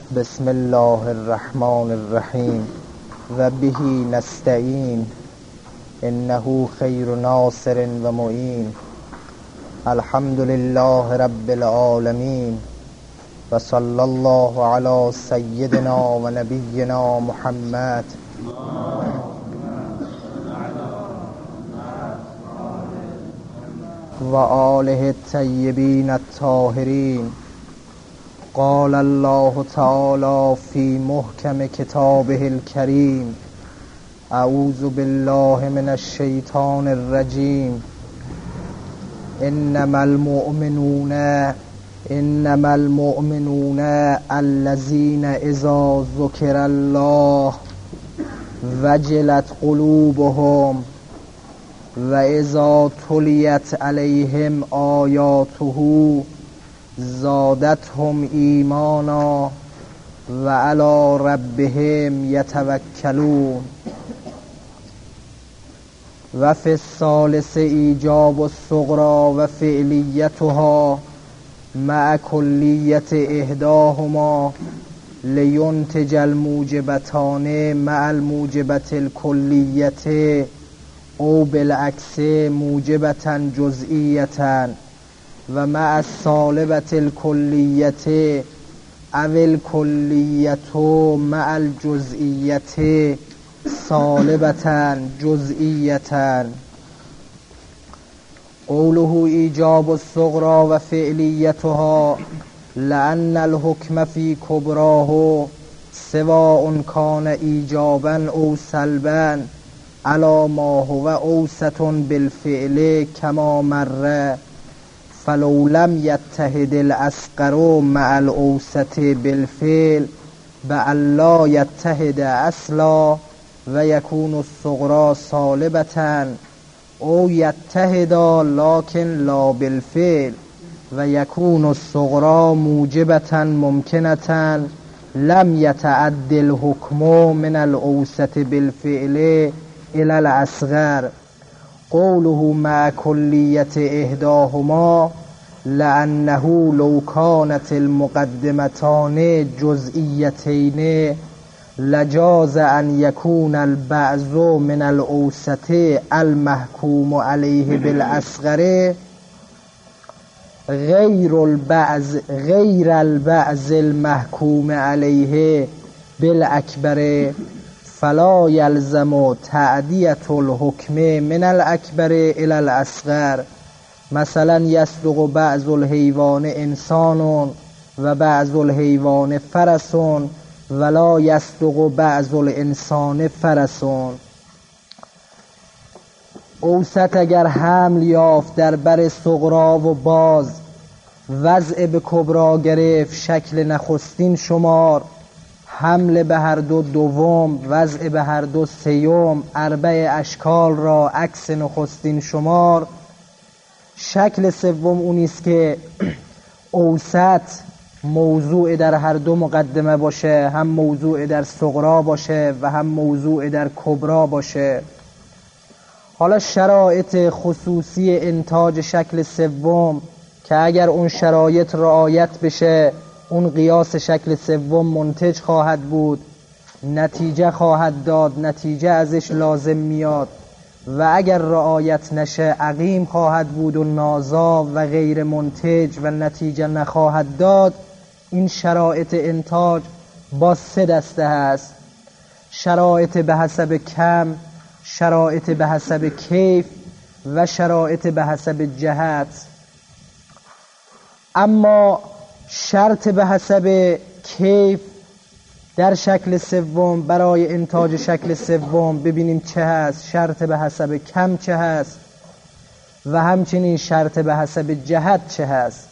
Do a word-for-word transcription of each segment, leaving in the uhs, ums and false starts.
بسم الله الرحمن الرحیم و به نستعین انه خیر ناصر و معین. الحمد لله رب العالمین و صلی الله علی سیدنا و نبینا محمد و آله الطیبین الطاهرین. قال الله تعالی فی محکم کتابه الکریم: اعوذ بالله من الشیطان الرجیم. انما المؤمنون انما المؤمنون الذین اذا ذکر الله وجلت قلوبهم و اذا تلیت علیهم آیاته زادتهم ایمانا و علی ربهم یتوکلون. و فی الثالث ایجاب الصغری و فعلیتها مع کلیت احداهما لینتج الموجبتان مع الموجبت الکلیت او بالعکس موجبتا جزئیتا و مع السالبت الکلیت او الکلیت مع الجزئیت سالبتا جزئیتا. قوله ایجاب الصغری و فعلیتها لأن الحکم فی کبراه سواء کان ایجابا او سلبا علی ما هو اوسط بالفعل کما مر، فلو لم یتحد الاصغر مع الاوسط بالفعل بألا یتحد اصلا و یکون الصغری سالبتا او یتحد لکن لا بالفعل و یکون الصغری موجبتا ممکنتا لم یتعد الحکم من الاوسط بالفعل الى الاصغر. قوله مع کلیت احداهما لأنه لو كانت المقدمتان جزئیتین لجاز ان یکون البعض من الاوسط المحکوم علیه بالاصغر غیر البعض غیر البعض المحکوم علیه بالاکبر، فلا یلزم تعدیة الحکم من الاکبر الى الاصغر. مثلا یصدق بعض الحیوان انسان و بعض الحیوان فرس ولا یصدق بعض الانسان فرس. اوسط اگر حمل یافت در بر صغرا و باز وضع به کبرا گرفت شکل نخستین شمار، حمل به هر دو دوم، وضع به هر دو سیوم، اربع اشکال را عکس نخستین شمار. شکل سوم اونیست که اوسط موضوع در هر دو مقدمه باشه، هم موضوع در صغرا باشه و هم موضوع در کبرا باشه. حالا شرایط خصوصی انتاج شکل سوم که اگر اون شرایط رعایت بشه اون قیاس شکل سوم منتج خواهد بود، نتیجه خواهد داد، نتیجه ازش لازم میاد، و اگر رعایت نشه عقیم خواهد بود و نازا و غیر منتج و نتیجه نخواهد داد. این شرایط انتاج با سه دسته هست: شرایط به حسب کم، شرایط به حسب کیف و شرایط به حسب جهت. اما شرط به حسب کیف در شکل سوم برای انتاج شکل سوم ببینیم چه هست، شرط به حسب کم چه هست و همچنین شرط به حسب جهت چه هست.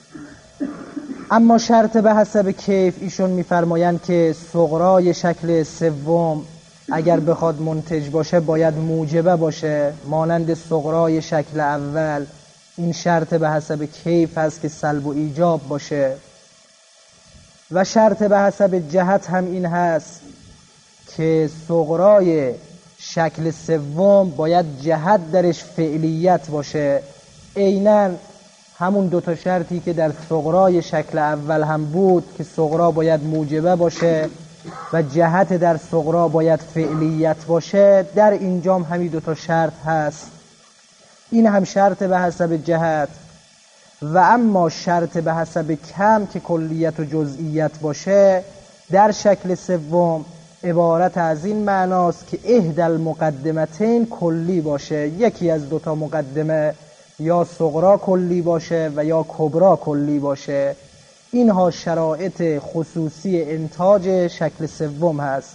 اما شرط به حسب کیف ایشون میفرمایند که صغرای شکل سوم اگر بخواد منتج باشه باید موجبه باشه مانند صغرای شکل اول. این شرط به حسب کیف هست که سلب و ایجاب باشه. و شرط به حسب جهت هم این هست که صغرای شکل سوم باید جهت درش فعلیت باشه، عیناً همون دوتا شرطی که در صغرای شکل اول هم بود که صغرا باید موجبه باشه و جهت در صغرا باید فعلیت باشه، در اینجام همین دوتا شرط هست. این هم شرط به حسب جهت و اما شرط به حسب کم که کلیت و جزئیت باشه در شکل سوم عبارت از این معناست که احدى المقدمتین کلی باشه، یکی از دوتا مقدمه یا صغرا کلی باشه و یا کبرا کلی باشه. اینها شرایط خصوصی انتاج شکل سوم هست.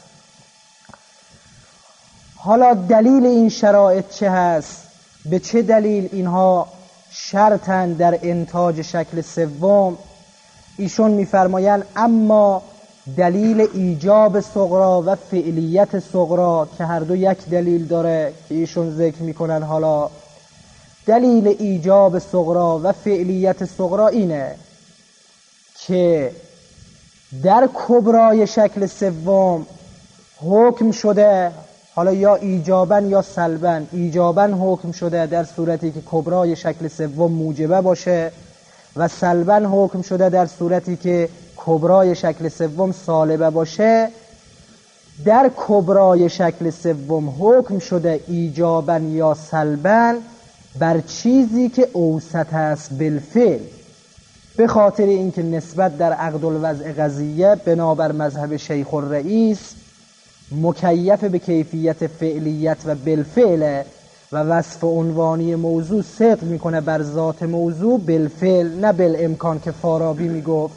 حالا دلیل این شرایط چه هست؟ به چه دلیل اینها شرطن در انتاج شکل سوم؟ ایشون میفرمایند اما دلیل ایجاب صغرا و فعلیت صغرا که هر دو یک دلیل داره که ایشون ذکر میکنن. حالا دلیل ایجاب صغرا و فعلیت صغرا اینه که در کبرای شکل سوم حکم شده، حالا یا ایجابا یا سلبا، ایجابا حکم شده در صورتی که کبرای شکل سوم موجبه باشه و سلبا حکم شده در صورتی که کبرای شکل سوم سالبه باشه. در کبرای شکل سوم حکم شده ایجابا یا سلبا بر چیزی که اوسط است بالفعل، به خاطر اینکه نسبت در عقد الوضع قضیه بنابر مذهب شیخ الرئیس مکیف به کیفیت فعلیت و بالفعل و وصف عنوانی موضوع صدق میکنه بر ذات موضوع بالفعل نه بالامکان که فارابی میگفت.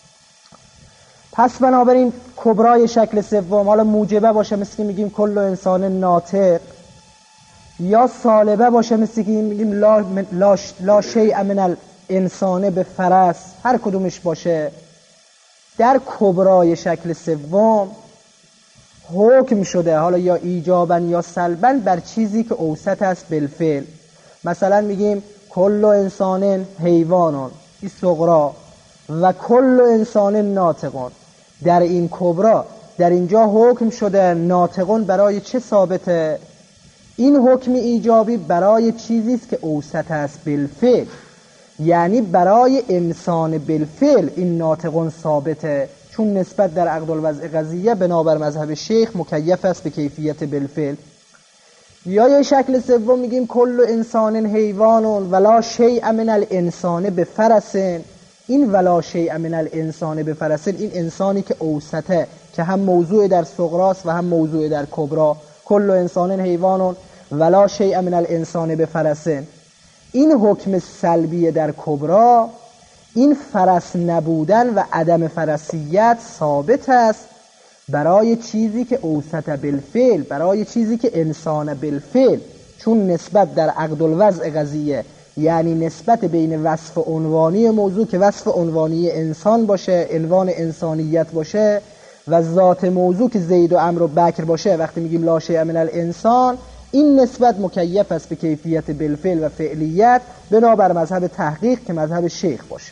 پس بنابراین کبرای شکل سوم حالا موجبه باشه مثل که میگیم کل انسان ناطق، یا سالبه باشه مثل که میگیم لا, لا, لا شیء من الانسان به فرس، هر کدومش باشه در کبرای شکل سوم حکم شده حالا یا ایجابا یا سلبا بر چیزی که اوسط است بالفعل. مثلا میگیم کل انسان حیوانون، این صغرا، و کل انسان ناطقون. در این کبرا در اینجا حکم شده ناطقون برای چه ثابته؟ این حکم ایجابی برای چیزی است که اوسط است بالفعل، یعنی برای انسان بالفعل این ناطقون ثابته، چون نسبت در عقد الوضع قضیه بنابر مذهب شیخ مکیف است به کیفیت بالفعل. یا یه شکل سوم میگیم کل انسان حیوانون ولا شیء من الانسان بفرسن. این ولا شیء من الانسان بفرسن این انسانی که اوسطه که هم موضوع در صغراست و هم موضوع در کبرا. کل انسان حیوانون ولا شیء من الانسان بفرسن، این حکم سلبی در کبرا، این فرس نبودن و عدم فرسیت ثابت است برای چیزی که اوسط بالفعل، برای چیزی که انسان بالفعل، چون نسبت در عقد الوضع قضیه یعنی نسبت بین وصف عنوانی موضوع که وصف عنوانی انسان باشه، عنوان انسانیت باشه، و ذات موضوع که زید و عمرو و بکر باشه، وقتی میگیم لا شیء من الانسان، این نسبت مکیف است به کیفیت بالفعل و فعلیت بنابر مذهب تحقیق که مذهب شیخ باشه.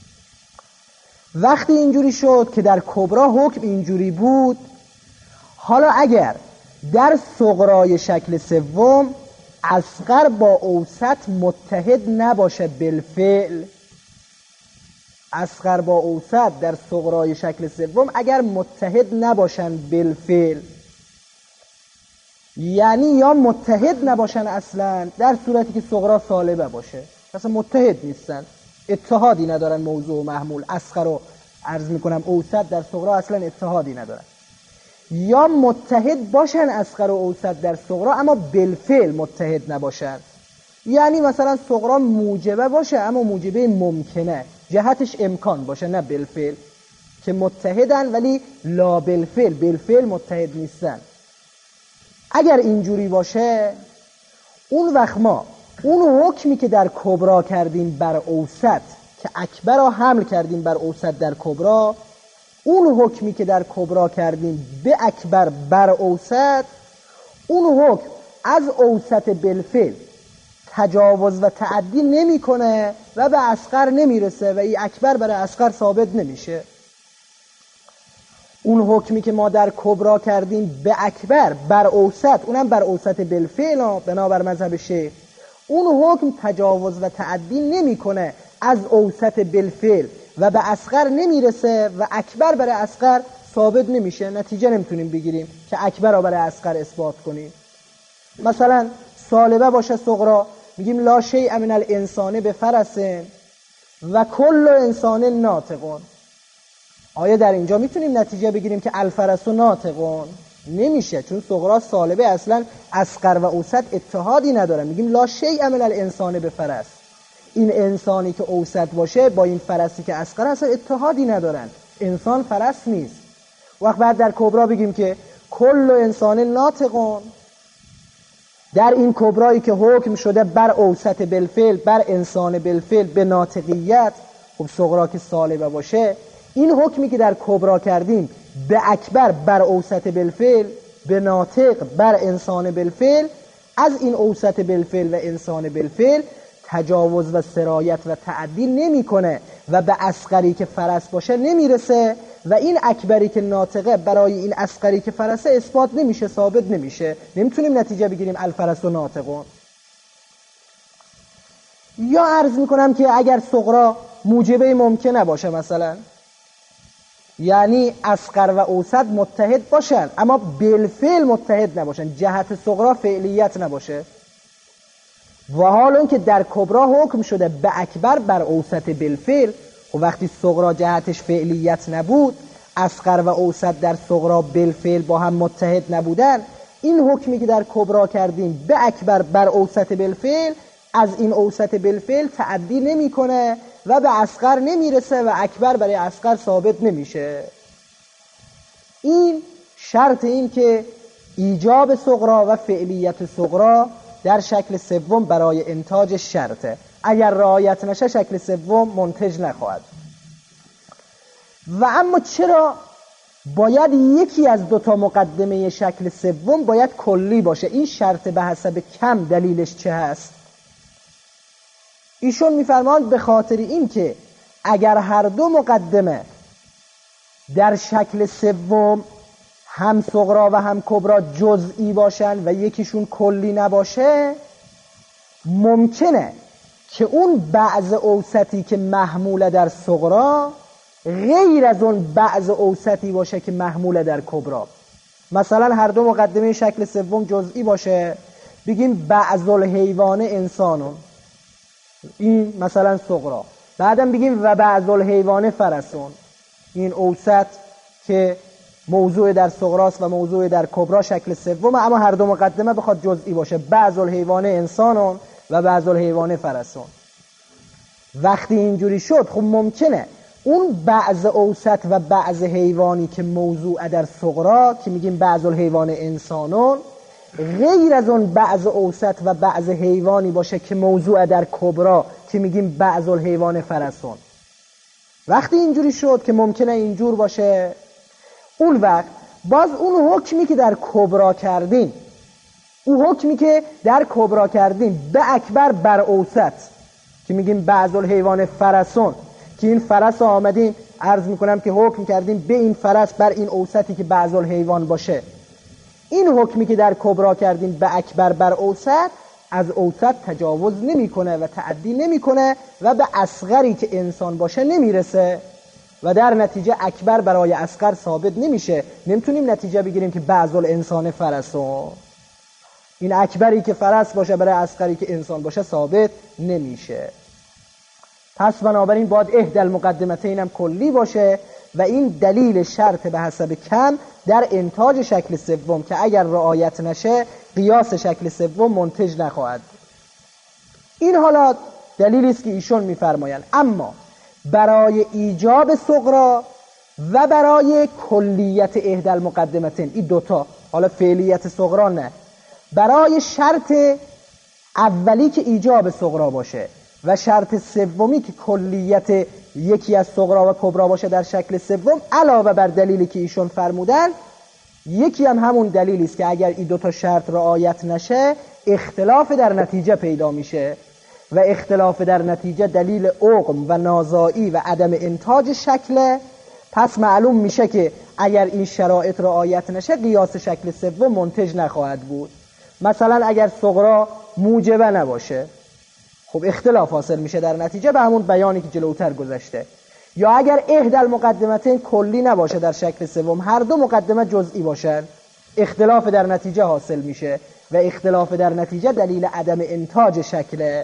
وقتی اینجوری شد که در کبرا حکم اینجوری بود، حالا اگر در صغرای شکل سوم اصغر با اوسط متحد نباشه بالفعل، اصغر با اوسط در صغرای شکل سوم اگر متحد نباشن بالفعل، یعنی یا متحد نباشن اصلا در صورتی که صغرا سالبه باشه، اصلا متحد نیستن، اتحادی ندارن موضوع و محمول، اصغر رو عرض میکنم اوسط در صغرا اصلا اتحادی ندارن، یا متحد باشن اصغر و اوسط در صغرا اما بالفعل متحد نباشن، یعنی مثلا صغرا موجبه باشه اما موجبه ممکنه، جهتش امکان باشه نه بالفعل، که متحدن ولی لا بالفعل، بالفعل متحد نیستن. اگر اینجوری باشه اون وقت ما اون حکمی که در کبرا کردیم بر اوسط که اکبر را حمل کردیم بر اوسط در کبرا، اون حکمی که در کبرا کردیم به اکبر بر اوسط، اون حکم از اوسط بالفعل تجاوز و تعدی نمی کنه و به اصغر نمیرسه و این اکبر برای اصغر ثابت نمیشه. اون حکمی که ما در کبرا کردیم به اکبر بر اوسط، اونم بر اوسط بالفعل بنابر مذهب شیخ، اون حکم تجاوز و تعدی نمی کنه از اوسط بالفعل و به اصغر نمیرسه و اکبر برای اصغر ثابت نمیشه، نتیجه نمیتونیم بگیریم که اکبر رو برای اصغر اثبات کنیم. مثلا سالبه باشه صغرا، میگیم لا شیء من الانسان بفرس و کل انسان ناطقون. آیا در اینجا میتونیم نتیجه بگیریم که الفرس ناطقون؟ نمیشه، چون صغرا سالبه اصلا اصغر و اوسط اتحادی ندارن. میگیم لا شیء من الانسان بفرس، این انسانی که اوسط باشه با این فرسی که اصغر اصلا اتحادی ندارن، انسان فرس نیست. وقت بعد در کبرا بگیم که کل انسان ناطقون، در این کبرایی که حکم شده بر اوسط بالفعل، بر انسان بالفعل به ناطقیت، خب صغرا که سالبه باشه، این حکمی که در کبرا کردیم به اکبر بر اوسط بالفعل، به ناطق بر انسان بالفعل، از این اوسط بالفعل و انسان بالفعل تجاوز و سرایت و تعدی نمیکنه و به اصغری که فرس باشه نمیرسه و این اکبری که ناطقه برای این اصغری که فرسه اثبات نمیشه، ثابت نمیشه. نمیتونیم نتیجه بگیریم الفرس و ناطقون. یا عرض میکنم که اگر صغرا موجبه ممکن نباشه، مثلا یعنی اصغر و اوسط متحد باشن اما بالفعل متحد نباشن، جهت صغرا فعلیت نباشه، و حال اون که در کبرا حکم شده به اکبر بر اوسط بالفعل، و وقتی صغرا جهتش فعلیت نبود، اصغر و اوسط در صغرا بالفعل با هم متحد نبودن، این حکمی که در کبرا کردیم به اکبر بر اوسط بالفعل، از این اوسط بالفعل تعدی نمیکنه و به اصغر نمیرسه و اکبر برای اصغر ثابت نمیشه. این شرط این که ایجاب صغرا و فعلیت صغرا در شکل سوم برای انتاج شرطه. اگر رعایت نشه شکل سوم منتج نخواهد. و اما چرا باید یکی از دو تا مقدمه شکل سوم باید کلی باشه؟ این شرط به حسب کم دلیلش چه هست؟ ایشون میفرماند به خاطر این که اگر هر دو مقدمه در شکل سوم هم صغرا و هم کبرا جزئی باشن و یکیشون کلی نباشه، ممکنه که اون بعض اوسطی که محموله در صغرا غیر از اون بعض اوسطی باشه که محموله در کبرا. مثلا هر دو مقدمه شکل سوم جزئی باشه، بگیم بعض الحیوان انسانون، این مثلا صغرا، بعدم بگیم و بعض الحیوان فرسون، این اوسط که موضوع در صغراست و موضوع در کبرا شکل سوم، اما هر دو مقدمه بخواد جزئی باشه، بعض الحیوان انسانون و بعض الحیوان فرسون. وقتی اینجوری شد خب ممکنه اون بعض اوسط و بعض حیوانی که موضوع در صغرا که میگیم بعض الحیوان انسانون غیر از اون بعض اوسط و بعض حیوانی باشه که موضوع در کبرا که میگیم بعض الحیوان فرسون. وقتی اینجوری شد که ممکنه اینجور باشه، اون وقت باز اون حکمی که در کبرا کردیم، اون حکمی که در کبرا کردیم به اکبر بر اوسط که میگیم بعض الحیوان فرسون، که این فرس آمدیم عرض میکنم که حکم کردیم به این فرس بر این اوسطی که بعض الحیوان باشه، این حکمی که در کبرا کردیم به اکبر بر اوسط از اوسط تجاوز نمیکنه و تعدی نمیکنه و به اصغری که انسان باشه نمیرسه و در نتیجه اکبر برای اصغر ثابت نمیشه. نمیتونیم نتیجه بگیریم که بعض الانسان فرسون، این اکبری که فرس باشه برای اصغری که انسان باشه ثابت نمیشه. پس بنابراین باید احدى المقدمتین هم کلی باشه و این دلیل شرط به حسب کم در انتاج شکل سوم که اگر رعایت نشه قیاس شکل سوم منتج نخواهد. این حالات دلیلی است که ایشون میفرمایند. اما برای ایجاب صغرا و برای کلیت احدى المقدمتین، این دوتا، حالا فعلیت صغرا نه، برای شرط اولی که ایجاب صغرا باشه و شرط سومی که کلیت یکی از صغرا و کبرا باشه در شکل سوم، علاوه بر دلیلی که ایشون فرمودن، یکی هم همون دلیلی است که اگر این دوتا شرط رعایت نشه اختلاف در نتیجه پیدا میشه و اختلاف در نتیجه دلیل عقم و نازایی و عدم انتاج شکله. پس معلوم میشه که اگر این شرایط رعایت نشه قیاس شکل سوم منتج نخواهد بود. مثلا اگر صغرا موجبه نباشه، خب اختلاف حاصل میشه در نتیجه به همون بیانی که جلوتر گذشته. یا اگر احدی المقدمتین کلی نباشه در شکل سوم، هر دو مقدمه جزئی باشن، اختلاف در نتیجه حاصل میشه و اختلاف در نتیجه دلیل عدم انتاج شکله.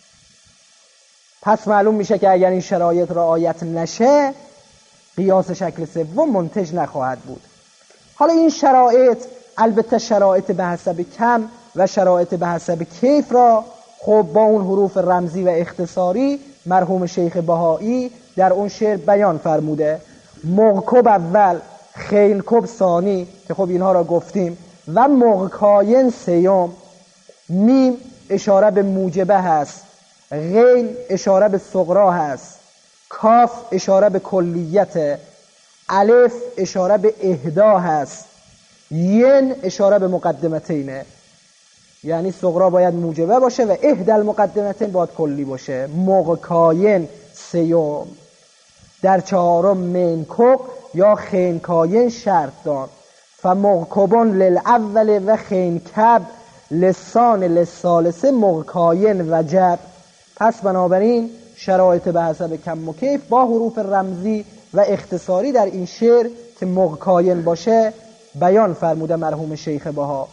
پس معلوم میشه که اگر این شرایط رعایت نشه قیاس شکل سوم منتج نخواهد بود. حالا این شرایط، البته شرایط به حسب کم و شرایط به حسب کیف را خب با اون حروف رمزی و اختصاری مرحوم شیخ بهایی در اون شعر بیان فرموده. مغکب اول، خیلکب ثانی که خب اینها را گفتیم، و مغکاین سیوم. میم اشاره به موجبه هست، غیل اشاره به صغرا هست، کاف اشاره به کلیت، الف اشاره به اهدا هست، ین اشاره به مقدمتینه. یعنی صغرا باید موجبه باشه و اهدى المقدمتین باید کلی باشه. مغکاین سیوم. در چهارم منکق یا خینکاین شرط دان. فمغکبان للاول و خینکب لسان للثالثه مغکاین وجب. پس بنابراین شرایط به حسب کم و کیف با حروف رمزی و اختصاری در این شعر که مغکاین باشه بیان فرموده مرحوم شیخ بها.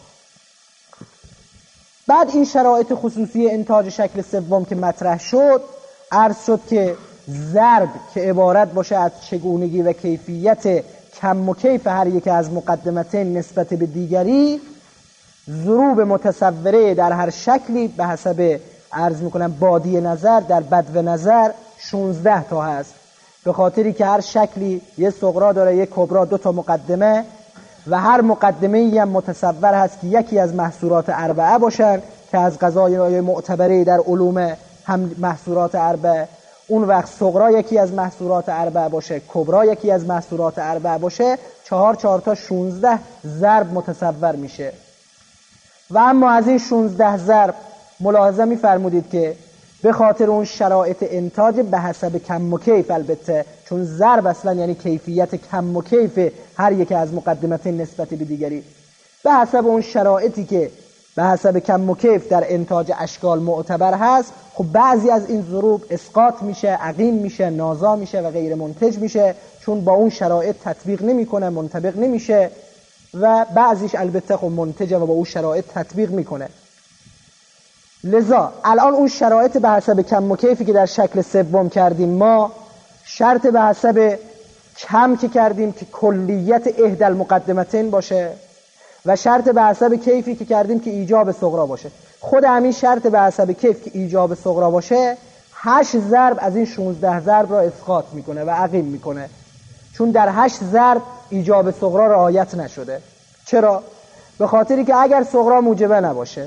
بعد این شرایط خصوصی انتاج شکل سوم که مطرح شد، عرض شد که ضرب که عبارت باشه از چگونگی و کیفیت کم و کیف هر یک از مقدمتین نسبت به دیگری، ضروب متصوره در هر شکلی به حسب عرض میکنم بادی نظر در بدو نظر شانزده تا هست، به خاطری که هر شکلی یه صغرا داره، یه کبرا، دو تا مقدمه و هر مقدمه‌ای هم متصور هست که یکی از محصورات اربعه باشن که از قضای معتبره در علوم هم محصورات اربعه. اون وقت صغرا یکی از محصورات اربعه باشه، کبرا یکی از محصورات اربعه باشه، چهار چهار تا شانزده ضرب متصور میشه. و اما از این شانزده ضرب ملاحظه می‌فرمودید که به خاطر اون شرایط انتاج به حسب کم و کیف، البته چون ضرب اصلا یعنی کیفیت کم و کیف هر یک از مقدمتین نسبت به دیگری، به حسب اون شرایطی که به حسب کم و کیف در انتاج اشکال معتبر هست، خب بعضی از این ضروب اسقاط میشه، عقیم میشه، نازا میشه و غیر منتج میشه، چون با اون شرایط تطبیق نمیکنه، منطبق نمیشه، و بعضیش البته خب منتجه و با اون شرایط تطبیق میکنه. لذا الان اون شرایط به حسب کم و کیفی که در شکل سوم کردیم، ما شرط به حسب کم که کردیم که کلیت احدى المقدمتین باشه و شرط به حسب کیفی که کردیم که ایجاب صغرا باشه. خود همین شرط به حسب کیف که ایجاب صغرا باشه هشت ضرب از این شانزده ضرب را اسقاط میکنه و عقیم میکنه، چون در هشت ضرب ایجاب صغرا رعایت نشده. چرا؟ به خاطری که اگر صغرا موجبه نباشه،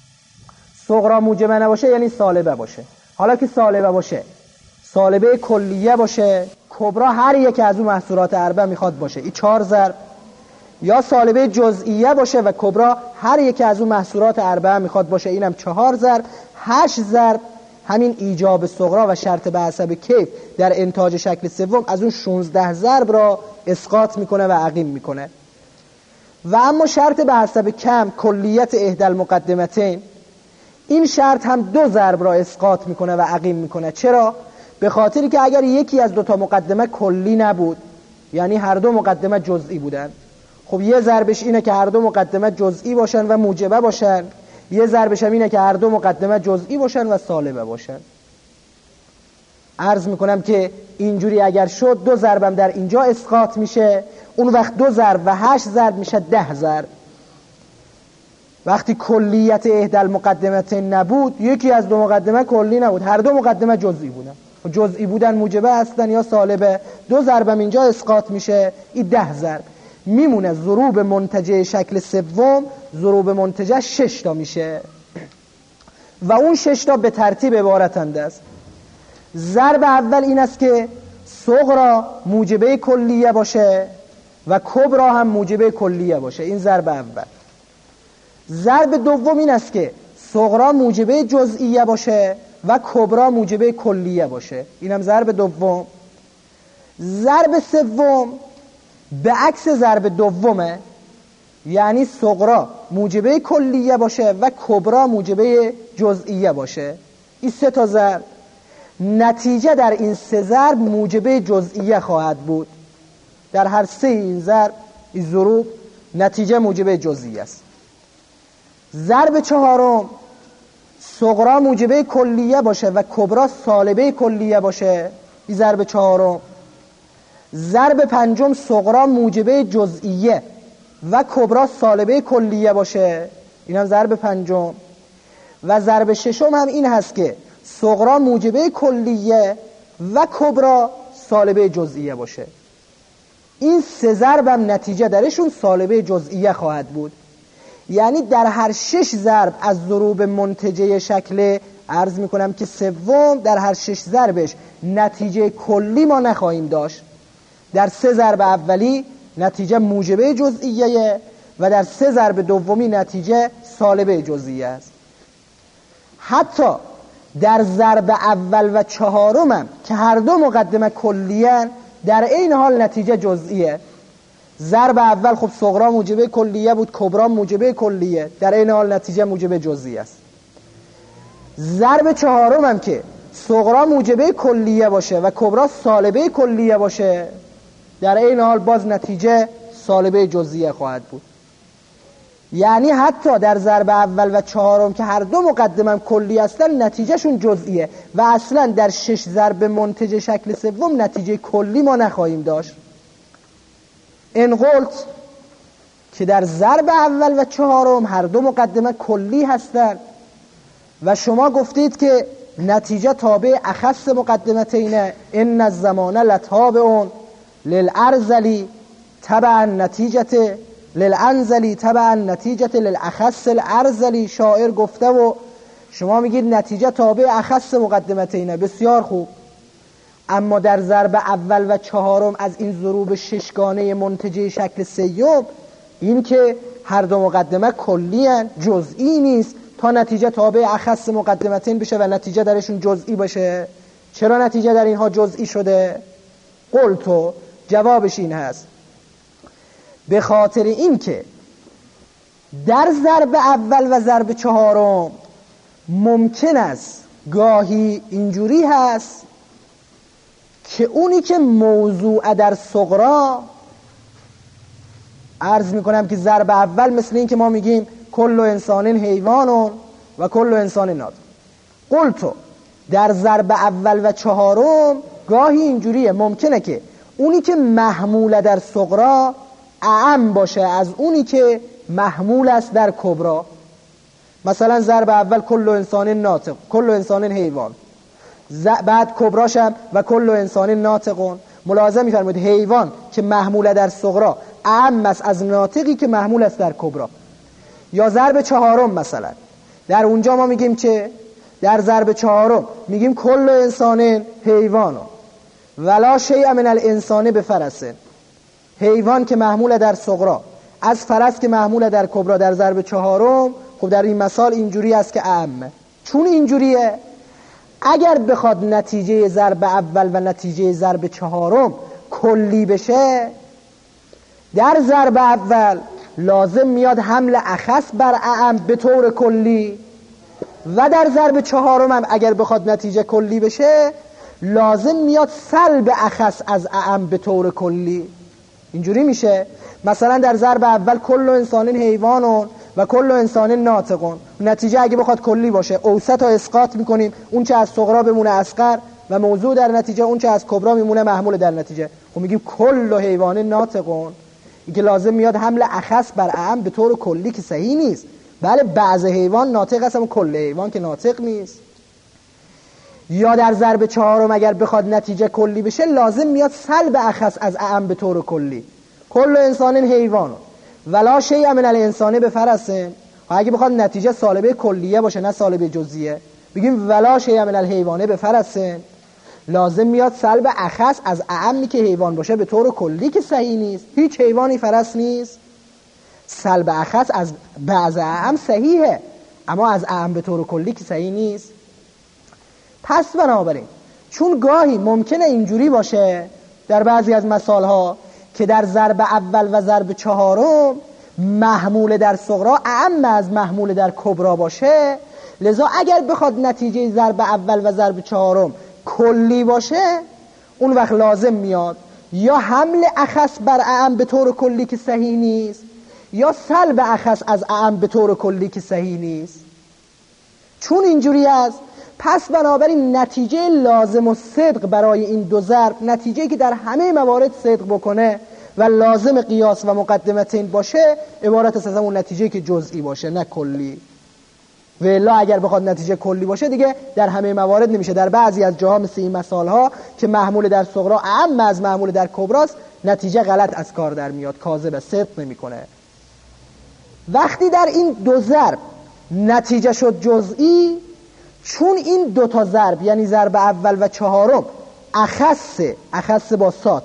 صغرا موجبه نباشه یعنی سالبه باشه. حالا که سالبه باشه، سالبه کلیه باشه، کبرا هر یک از اون محصورات اربعه میخواد باشه، این چهار ضرب. یا سالبه جزئیه باشه و کبرا هر یک از اون محصورات اربعه میخواد باشه، اینم چهار ضرب. هشت ضرب همین ایجاب صغرا و شرط به حسب کیف در انتاج شکل سوم از اون شانزده ضرب را اسقاط میکنه و عقیم میکنه. و اما شرط به حسب کم کلیت احدى المقدمتین، این شرط هم دو ضرب را اسقاط میکنه و عقیم میکنه. چرا؟ به خاطری که اگر یکی از دو تا مقدمه کلی نبود، یعنی هر دو مقدمه جزئی بودن، خب یه ضربش اینه که هر دو مقدمه جزئی باشن و موجبه باشن، یه ضربش هم اینه که هر دو مقدمه جزئی باشن و سالبه باشن. عرض میکنم که اینجوری اگر شد دو ضربم در اینجا اسقاط میشه، اون وقت دو ضرب و هشت ضرب میشه ده ضرب. وقتی کلیت احدى المقدمتین نبود، یکی از دو مقدمه کلی نبود، هر دو مقدمه جزئی بودن، جزئی بودن موجبه هستن یا سالبه، دو ضربم اینجا اسقاط میشه، این ده ضرب میمونه. ضروب منتجه شکل سوم ضروب منتجه شش تا میشه و اون شش تا به ترتیب عبارتند است. ضرب اول این است که صغرا موجبه کلیه باشه و کبرا هم موجبه کلیه باشه، این ضرب اول. ضرب دوم این است که صغرا موجبه جزئیه باشه و کبرا موجبه کلیه باشه، اینم ضرب دوم. ضرب سوم به عکس ضرب دومه، یعنی صغرا موجبه کلیه باشه و کبرا موجبه جزئیه باشه. این سه تا ضرب، نتیجه در این سه ضرب موجبه جزئیه خواهد بود. در هر سه این ضرب، این ضروب، نتیجه موجبه جزئیه است. ضرب چهارم صغرا موجبه کلیه باشه و کبرا سالبه کلیه باشه، این ضرب چهارم. ضرب پنجم صغرا موجبه جزئیه و کبرا سالبه کلیه باشه، این هم ضرب پنجم. و ضرب ششم هم این هست که صغرا موجبه کلیه و کبرا سالبه جزئیه باشه. این سه ضرب هم نتیجه درشون سالبه جزئیه خواهد بود. یعنی در هر شش ضرب از ضروب منتجه شکل، عرض میکنم که سوم، در هر شش ضربش نتیجه کلی ما نخواهیم داشت. در سه ضرب اولی نتیجه موجبه جزئیه و در سه ضرب دومی نتیجه سالبه جزئیه است. حتی در ضرب اول و چهارم هم که هر دو مقدمه کلیه، در این حال نتیجه جزئیه. ضرب اول خب صغرا موجبه کلیه بود، کبرا موجبه کلیه، در این حال نتیجه موجبه جزئیه است. ضرب چهارم هم که صغرا موجبه کلیه باشه و کبرا سالبه کلیه باشه، در این حال باز نتیجه سالبه جزئیه خواهد بود. یعنی حتی در ضرب اول و چهارم که هر دو مقدمه کلی هستن نتیجهشون جزئیه و اصلا در شش ضرب منتج شکل سوم نتیجه کلی ما نخواهیم داشت. این قلت که در ضرب اول و چهارم هر دو مقدمه کلی هستند و شما گفتید که نتیجه تابع اخص مقدمتینه، ان الزمان لتابع للارذلی تبع نتیجه للانزلی تبع نتیجه للاخص الارذلی. شاعر گفته و شما میگید نتیجه تابع اخص مقدمتینه. بسیار خوب، اما در ضرب اول و چهارم از این ضروب ششگانه منتجه شکل سیوم، این که هر دو مقدمه کلی هن، جزئی نیست تا نتیجه تابع اخص مقدمتین بشه و نتیجه درشون جزئی باشه. چرا نتیجه در اینها جزئی شده؟ قلتو، جوابش این هست به خاطر این که در ضرب اول و ضرب چهارم ممکن است گاهی اینجوری هست که اونی که موضوع در صغرا، عرض میکنم که ضرب اول مثل این که ما میگیم کل انسان حیوان و کل انسان ناطق. قلتو در ضرب اول و چهارم گاهی اینجوریه، ممکنه که اونی که محمول در صغرا اعم باشه از اونی که محمول است در کبرا. مثلا ضرب اول کل انسان ناطق، کل انسان حیوان، بعد کبراشم و کل انسان ناطقون. ملاحظه می‌فرمایید حیوان که محمول در صغرا اعم است از ناطقی که محمول است در کبرا. یا ضرب چهارم مثلا، در اونجا ما میگیم که در ضرب چهارم میگیم کل انسان حیوان ولا شیء من الانسان بفرس، حیوان که محمول در صغرا از فرس که محمول در کبرا در ضرب چهارم. خب در این مثال اینجوری است که اعمه. چون اینجوریه، اگر بخواد نتیجه ضرب اول و نتیجه ضرب چهارم کلی بشه، در ضرب اول لازم میاد حمل اخص بر اعم به طور کلی و در ضرب چهارم هم اگر بخواد نتیجه کلی بشه لازم میاد سلب اخص از اعم به طور کلی. اینجوری میشه مثلا در ضرب اول کل انسان حیوان و کل انسان ناطقون، نتیجه اگه بخواد کلی باشه اوسط رو اسقاط میکنیم، اون چه از صغرا بمونه اصغر و موضوع در نتیجه، اون چه از کبرا میمونه محمول در نتیجه. خب میگیم کل حیوان ناطقون، این که لازم میاد حمل اخص بر اعم به طور کلی که صحیح نیست. بله بعض حیوان ناطق هست اما کل حیوان که ناطق نیست. یا در ضرب چهارم اگر بخواد نتیجه کلی بشه لازم میاد سلب اخص از اعم به طور کلی، کل انسان حیوان ولا شیء من الانسان بفرس. اگه بخواد نتیجه سالبه کلیه باشه نه سالبه جزئیه، بگیم ولا شیء من الحیوان بفرس، لازم میاد سلب اخص از اعمی که حیوان باشه به طور کلی که صحیح نیست. هیچ حیوانی فرس نیست. سلب اخص از بعض اعم صحیحه اما از اعم به طور کلی که صحیح نیست. پس بنابراین چون گاهی ممکنه اینجوری باشه در بعضی از مثال ها که در ضرب اول و ضرب چهارم محمول در صغرا اعم از محمول در کبرا باشه، لذا اگر بخواد نتیجه ضرب اول و ضرب چهارم کلی باشه، اون وقت لازم میاد یا حمل اخص بر اعم به طور کلی که صحیح نیست، یا سلب اخص از اعم به طور کلی که صحیح نیست. چون اینجوری است، پس بنابراین نتیجه لازم و صدق برای این دو ضرب، نتیجه که در همه موارد صدق بکنه و لازم قیاس و مقدمتین باشه، عبارت است از اون نتیجه که جزئی باشه نه کلی. و الا اگر بخواد نتیجه کلی باشه دیگه در همه موارد نمیشه. در بعضی از جاها مثل این مثال ها که محمول در صغرا اعم از محمول در کبراست، نتیجه غلط از کار در میاد، کاذب، صدق نمیکنه. وقتی در این دو ضرب نتیجه شد جزئی، چون این دو تا ضرب یعنی ضرب اول و چهارم اخص اخص با سات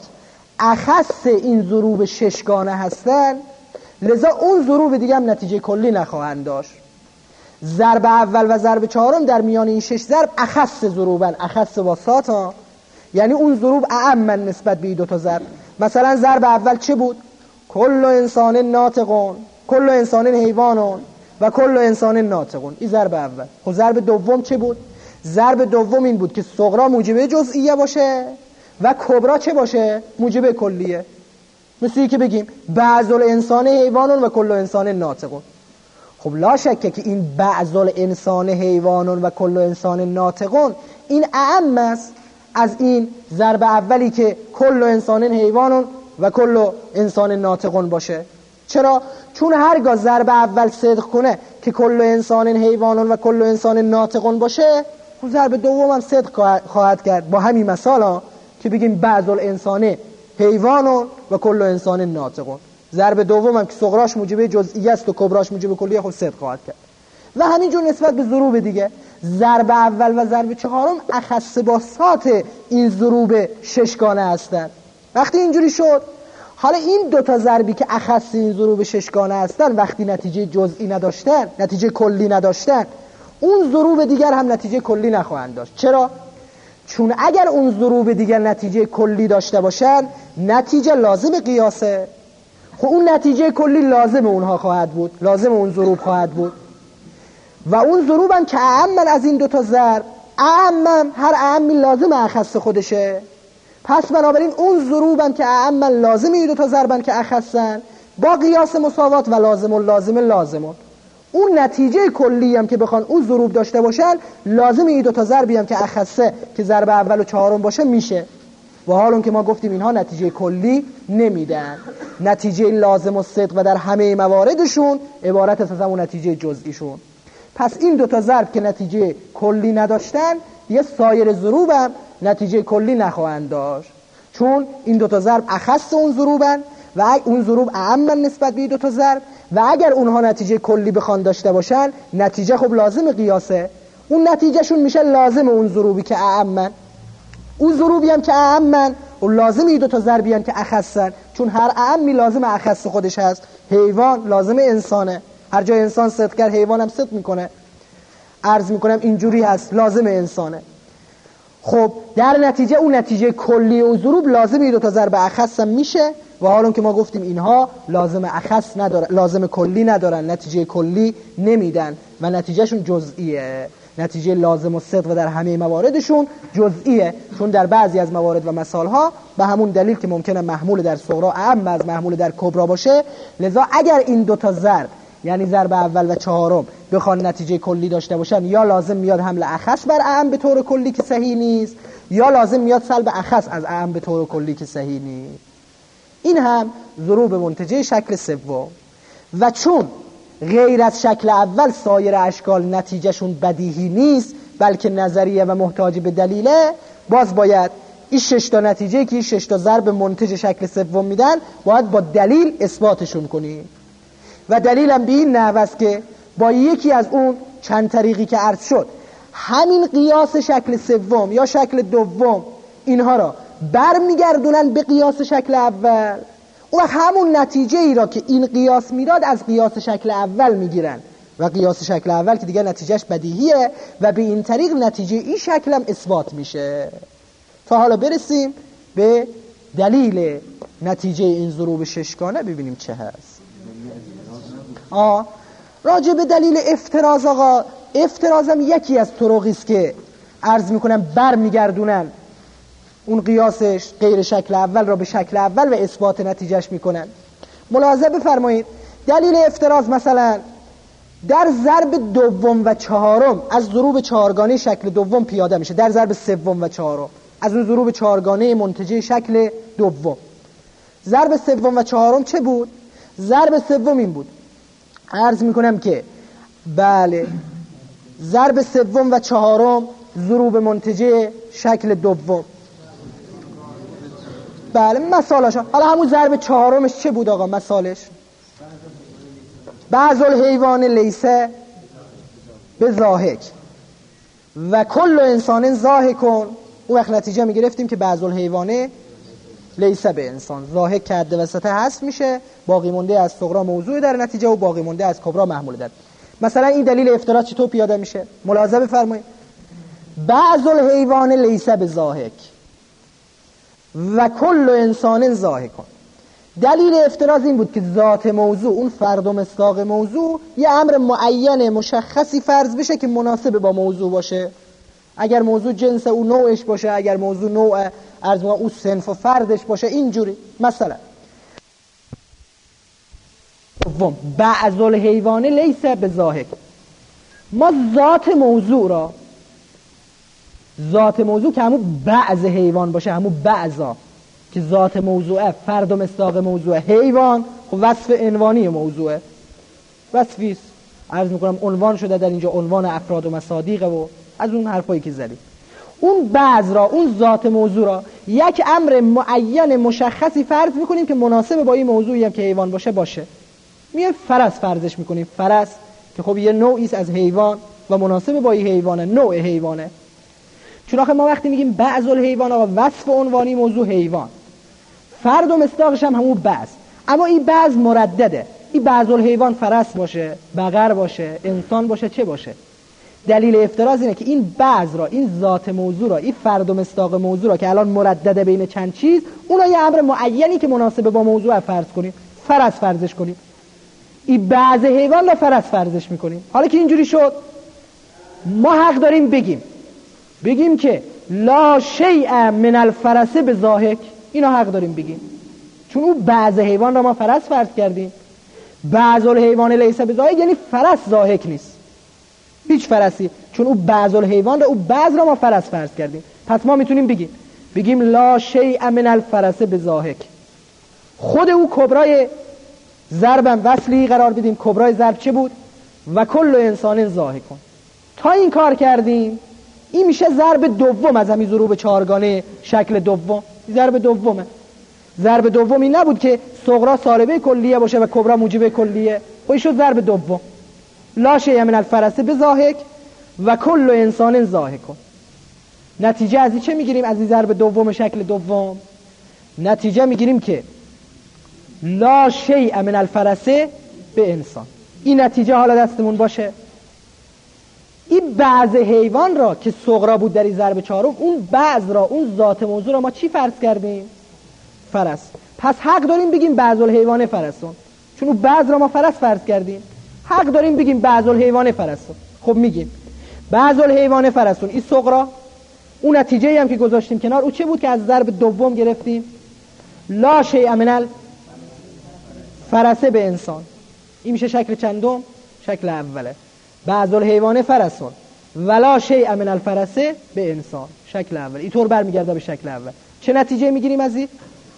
اخص این ضروب ششگانه هستن، لذا اون ضروب دیگه هم نتیجه کلی نخواهند داشت. ضرب اول و ضرب چهارم در میان این شش ضرب اخص ضروبن، اخص با سات ها، یعنی اون ضروب اعم نسبت به این دو تا ضرب. مثلا ضرب اول چه بود؟ کل انسان ناطقون، کل انسان حیوانون و کل انسان ناطقون. این ضرب اول. خب ضرب دوم چه بود؟ ضرب دوم این بود که صغرا موجبه جزئیه باشه و کبرا چه باشه؟ موجبه کلیه. مثل که بگیم بعض الانسان حیوانون و کل انسان ناطقون. خب لا شکه که این بعض الانسان حیوانون و کل انسان ناطقون این اعم است از این ضرب اولی که کل انسان حیوانون و کل انسان ناطقون باشه. چرا؟ چون هرگاه ضرب اول صدق کنه که کل انسان حیوانون و کل انسان ناطقون باشه، خب ضرب دوم هم صدق خواهد کرد با همین مثال ها که بگیم بعض الانسان حیوانون و کل انسان ناطقون. ضرب دوم هم که صغراش موجبه جزئی است و کبراش موجبه کلیه، خب صدق خواهد کرد. و همینجور نسبت به ضروب دیگه، ضرب اول و ضرب چهارم اخص با سات این ضروب ششگانه هستند. وقتی اینجوری شد، حالا این دو تا ضربی که اخص این ضروب ششگانه هستن وقتی نتیجه جزئی نداشتن، نتیجه کلی نداشتن، اون ضروب دیگر هم نتیجه کلی نخواهند داشت. چرا؟ چون اگر اون ضروب دیگر نتیجه کلی داشته باشن، نتیجه لازم قیاسه. خب اون نتیجه کلی لازم اونها خواهد بود، لازم اون ضروب خواهد بود. و اون ضروب هم که اعمن از این دو تا ضرب، اعمم هر اعمی لازم اخص خودشه، پس بنابراین اون ضروب هم که اعمن لازم این دو تا ضربن که اخصن با قیاس مساوات و لازم و لازم لازمون، اون نتیجه کلی هم که بخوان اون ضروب داشته باشن لازم این دو تا ضربی هم که اخصه که ضرب اول و چهارم باشه میشه. و حال اون که ما گفتیم اینها نتیجه کلی نمیدن، نتیجه لازم و صدق و در همه مواردشون عبارت است از اون نتیجه جزئیشون. پس این دو تا ضرب که نتیجه کلی نداشتن، یه سایر ضروب هم نتیجه کلی نخواهند داشت، چون این دو تا ضرب اخص اون ضروبن و اون ضروب اعم نسبت به این دو تا ضرب، و اگر اونها نتیجه کلی بخوان داشته باشن، نتیجه خب لازم قیاسه، اون نتیجهشون میشه لازم اون ضروبی که اعمن. اون ضروبی هم که اعمن و لازم این دو تا ضربی هم که اخصن، چون هر اعمی لازم اخص خودش هست. حیوان لازم انسانه، هر جای انسان صدق کرد حیوان هم صدق میکنه. عرض میکنم اینجوری هست، لازم انسانه. خب در نتیجه اون نتیجه کلی و ضروب لازم این دو تا ضرب اخص هم میشه. و حالا که ما گفتیم اینها لازم اخص ندارن، لازم کلی ندارن، نتیجه کلی نمیدن و نتیجهشون جزئیه، نتیجه لازم و صدق و در همه مواردشون جزئیه، چون در بعضی از موارد و مثالها به همون دلیل که ممکنه محمول در صغرا اعم از محمول در کبرا باشه، لذا اگر این دو تا ضرب یعنی ضرب اول و چهارم بخوان نتیجه کلی داشته باشن، یا لازم میاد حمل اخص بر اعم به طور کلی که صحیح نیست، یا لازم میاد سلب اخص از اعم به طور کلی که صحیح نیست. این هم ضروب منتجه شکل سوم. و چون غیر از شکل اول سایر اشکال نتیجهشون بدیهی نیست بلکه نظریه و محتاج به دلیله، باز باید این شش تا نتیجه که این شش تا ضرب منتج شکل سوم میدن باید با دلیل اثباتشون کنیم. و دلیلم به این نحو است که با یکی از اون چند طریقی که عرض شد، همین قیاس شکل سوم یا شکل دوم اینها را برمیگردونن به قیاس شکل اول، اون همون نتیجه ای را که این قیاس میداد از قیاس شکل اول میگیرن و قیاس شکل اول که دیگه نتیجهش بدیهیه و به این طریق نتیجه این شکل هم اثبات میشه. تا حالا برسیم به دلیل نتیجه این ضروب ششگانه، ببینیم چه هست. آه راجع به دلیل افتراض آقا افترازم یکی از طرقی است که عرض میکنم بر میگردونن اون قیاسش غیر شکل اول را به شکل اول و اثبات نتیجهش میکنن. ملاحظه بفرمایید دلیل افتراز مثلا در ضرب دوم و چهارم از ضروب چهارگانه شکل دوم پیاده میشه، در ضرب سوم و چهارم از اون ضروب چهارگانه منتجه شکل دوم. ضرب سوم و چهارم چه بود؟ ضرب سوم این بود، عرض میکنم که بله ضرب سوم و چهارم ضروب منتجه شکل دوم. بله مثالش، حالا همون ضرب چهارمش چه بود آقا مثالش؟ بعض الحیوان لیسه به ضاحک و کل انسان ضاحکون. اون وقت نتیجه میگرفتیم که بعض الحیوان لیسه به انسان، ضاحک که حد وسطه هست میشه، باقی مونده از صغرا موضوع در نتیجه و باقی مونده از کبرا محمول در. مثلا این دلیل افتراض چطور پیاده میشه؟ ملاحظه بفرمایید بعض الحیوان لیسه به ضاحک و کل انسان ضاحکون. دلیل افتراض این بود که ذات موضوع، اون فرد و مصداق موضوع، یه امر معین مشخصی فرض بشه که مناسب با موضوع باشه. اگر موضوع جنس او نوعش باشه، اگر موضوع نوع عرض او صنف و فردش باشه، اینجوری. مثلا دوم بعض الحیوان لیسه به ضاحک، ما ذات موضوع را، ذات موضوع که همون بعض حیوان باشه، همون بعضا که ذات موضوعه، فرد و مصداق موضوعه، حیوان و وصف عنوانی موضوعه، وصفیست، عرض میکنم عنوان شده در اینجا، عنوان افراد و مصادیقه و از اون حرفایی که زدیم. اون بعض را، اون ذات موضوع را یک امر معین مشخصی فرض میکنیم که مناسب با این موضوعی هم که حیوان باشه باشه. میایم فرس فرضش میکنیم، فرس که خب یه نوعی از حیوان و مناسب با این حیوانه، نوع حیوانه. چون آخه ما وقتی میگیم بعض الحیوان، آقا وصف عنوانی موضوع حیوان، فرد و مصداقش هم همون بعض، اما این بعض مردده. این بعض الحیوان فرس باشه، بقر باشه، انسان باشه، چه باشه. دلیل افتراض اینه که این بعض را، این ذات موضوع را، این فرد و مصداق موضوع را که الان مردده بین چند چیز، اونا یه امر معینی که مناسب با موضوع فرض کنیم، فرس فرضش کنیم. این بعض حیوان را فرس فرضش میکنیم. حالا که اینجوری شد، ما حق داریم بگیم بگیم که لا شیء من الفرس به ضاحک. اینو حق داریم بگیم، چون اون بعض حیوان را ما فرس فرض کردیم. بعض الحیوان لیس به ضاحک یعنی فرس ضاحک نیست، هیچ فرسی، چون اون بعض الحیوان را، اون بعض را ما فرس فرض کردیم. پس ما میتونیم بگیم بگیم لا شیء من الفرس به ضاحک. خود او کبرای ضربم وصلی قرار بدیم. کبرای ضرب چه بود؟ و کل انسان ضاحکون. تا این کار کردیم، این میشه ضرب دوم از همین ضروب چهارگانه شکل دوم. ضرب دومه. ضرب دومی نبود که صغرا سالبه کلیه باشه و کبرا موجب کلیه، خب شد ضرب دوم. لا شیء من الفرس به ضاحک و کل انسان ضاحکون. نتیجه از این چه میگیریم؟ از این ضرب دوم شکل دوم نتیجه میگیریم که لا شیء من الفرس به انسان. این نتیجه حالا دستمون باشه. این بعض حیوان را که صغرا بود در این ضرب چهارم، اون بعض را، اون ذات موضوع را ما چی فرض کردیم؟ فرس. پس حق داریم بگیم بعض الحیوان فرسون، چون اون بعض را ما فرس فرض کردیم. حق داریم بگیم بعض الحیوان فرسون. خب میگیم بعض الحیوان فرسون، این صغرا، اون نتیجه هم که گذاشتیم کنار، او چه بود که از ضرب دوم گرفتیم؟ لا شیء من الفرس به انسان. این میشه شکل چندم؟ شکل اوله. بعض الحیوان فرسون ولا شیء من الفرس به انسان، شکل اول. اینطور برمیگرده به شکل اول. چه نتیجه میگیریم از این؟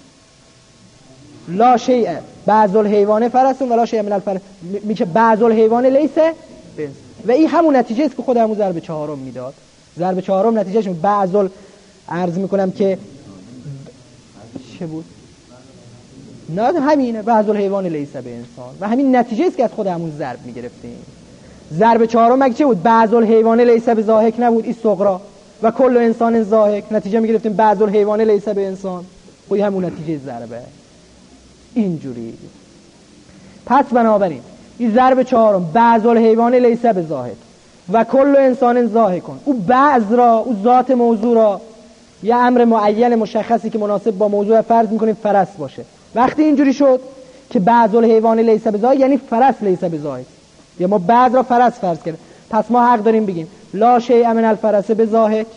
لا شیء بعض الحیوان فرسون ولا شیء من الفرس، میشه بعض الحیوان لیسه به انسان. و این همون نتیجه است که خود همون ضرب چهارم میداد. ضرب چهارم نتیجهش بعض ال عرض میکنم که چه بود؟ نه همینه، بعض الحیوان لیسه به انسان، و همین نتیجه است که از خود همون ضرب میگرفتیم. ضرب چهارم مگه چه بود؟ بعض الحیوان لیسه به ضاحک نبود، این صغرا، و کل انسان ضاحک، نتیجه میگرفتیم بعض الحیوان لیسه به انسان. خب همون نتیجه ضربه. اینجوری. پس بنابراین این ضرب چهارم بعض الحیوان لیسه به ضاحک و کل انسان ضاحکون، او بعض را، او ذات موضوع را، یه امر معین مشخصی که مناسب با موضوع فرض میکنیم فرس باشه. وقتی اینجوری شد که بعض الحیوان لیسه به ضاحک یعنی فرس لیسه به ضاحک، یا ما بعض را فرس فرض کردیم، پس ما حق داریم بگیم لا شیء من الفرس بضاحک،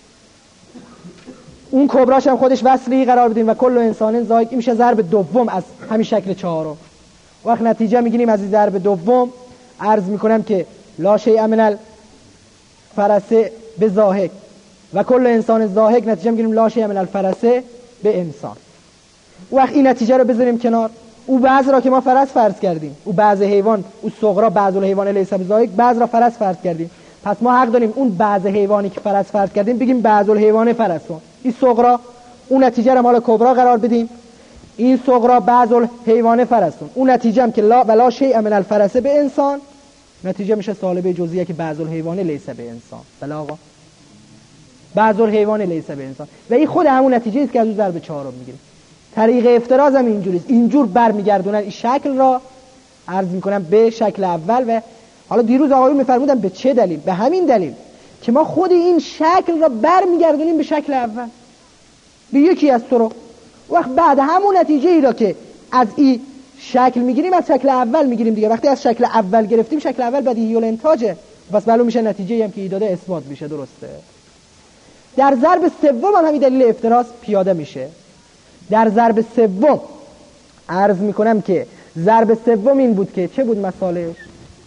اون کبراش هم خودش وصلی قرار بدیم و کل انسان ضاحک، این میشه ضرب دوم از همین شکل چهارم. وقت نتیجه میگیریم از این ضرب دوم، عرض میکنم که لا شیء من الفرس بضاحک و کل انسان ضاحک، نتیجه میگیریم لا شیء من الفرس به انسان. وقت این نتیجه رو بذاریم کنار، او بعض را که ما فرس فرض کردیم، او بعض حیوان، او صغرا بعض الحیوان لیس بضاحک، بعض را فرس فرض کردیم، پس ما حق داریم اون بعض حیوانی که فرس فرض کردیم بگیم بعض الحیوان فرسون، این صغرا، اون نتیجه رو مال کبرا قرار بدیم، این صغرا بعض الحیوان فرسون، اون نتیجه هم که لا ولا شیء من الفرس به انسان، نتیجه میشه سالبه جزئیه که بعض الحیوان لیس به انسان. بله آقا، بعض الحیوان لیس به انسان، و این خود همون نتیجه است که از اون ضرب چهارم میگیریم. طریق افتراض هم اینجوری است، اینجور برمیگردونن این شکل را، عرض میکنم به شکل اول. و حالا دیروز آقایون میفرمودن به چه دلیل؟ به همین دلیل که ما خود این شکل را برمیگردونیم به شکل اول، به یکی از طرق. وقت بعد همون نتیجه ای را که از این شکل میگیریم از شکل اول میگیریم دیگه. وقتی از شکل اول گرفتیم شکل اول بدیهی الانتاجه، پس معلوم میشه نتیجه هم که ای داده اثبات میشه. درسته؟ در ضرب سوم هم همین دلیل افتراض پیاده میشه. در ضرب سوم عرض میکنم که ضرب سوم این بود که چه بود مثالش؟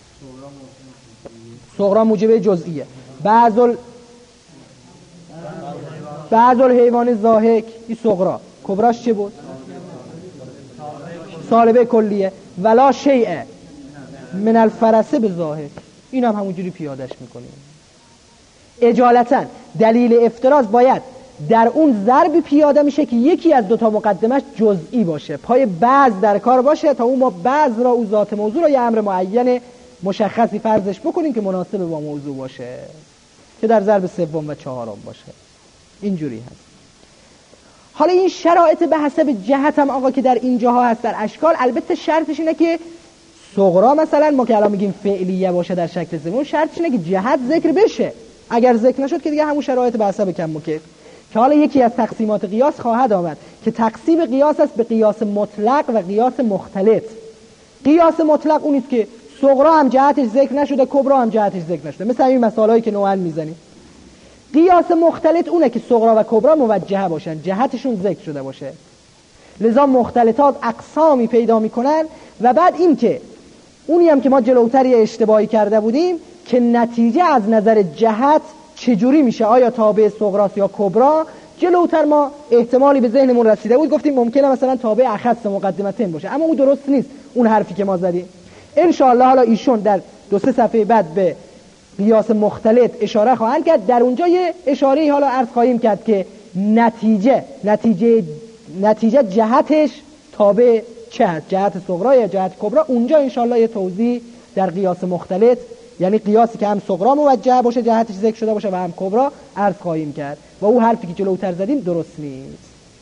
صغرا موجبه جزئیه. بعض ال... بعض الحیوان ضاحک، این صغرا. کبراش چه بود؟ سالبه کلیه. ولا شیء من الفرس بضاحک، این هم همونجوری پیادش میکنیم. اجالتا دلیل افتراض باید در اون ضرب پیاده میشه که یکی از دوتا مقدمش جزئی باشه، پای بعض در کار باشه، تا اون ما بعض را او ذات موضوع را یه امر معین مشخصی فرضش بکنیم که مناسب با موضوع باشه، که در ضرب سوم و چهارم باشه. اینجوری هست. حالا این شرایط به حسب جهت هم آقا که در اینجاها هست در اشکال، البته شرطش اینه که صغرا مثلا ما که الان میگیم فعلیه باشه در شکل سوم، شرطش اینه که جهت ذکر بشه. اگر ذکر نشد که دیگه همون شرایط به حسب کم و کیف که حالا یکی از تقسیمات قیاس خواهد آمد که تقسیم قیاس است به قیاس مطلق و قیاس مختلط. قیاس مطلق اونیست که صغرا هم جهتش ذکر نشده، کبرا هم جهتش ذکر نشده، مثل این مسائلی که نوعا میزنیم. قیاس مختلط اونه که صغرا و کبرا موجهه باشن، جهتشون ذکر شده باشه. لذا مختلطات اقسامی پیدا میکنن. و بعد این که اونی هم که ما جلوتر یه اشتباهی کرده بودیم که نتیجه از نظر جهت چجوری میشه، آیا تابع صغراست یا کبرا، جلوتر ما احتمالی به ذهنمون رسیده بود، گفتیم ممکنه مثلا تابع اخص مقدمتین باشه، اما اون درست نیست اون حرفی که ما زدیم. ان شاء الله حالا ایشون در دو سه صفحه بعد به قیاس مختلط اشاره خواهند کرد. در اونجا یه اشاره حالا عرض خواهیم کرد که نتیجه نتیجه نتیجه جهتش تابع چه هست، جهت صغرا یا جهت کبرا. اونجا ان شاء الله یه توضیح در قیاس مختلط، یعنی قیاسی که هم صغرا موجه باشه جهتش ذکر شده باشه و هم کبرا، عرض خواهیم کرد. و او حرفی که جلوتر زدیم درست نیست.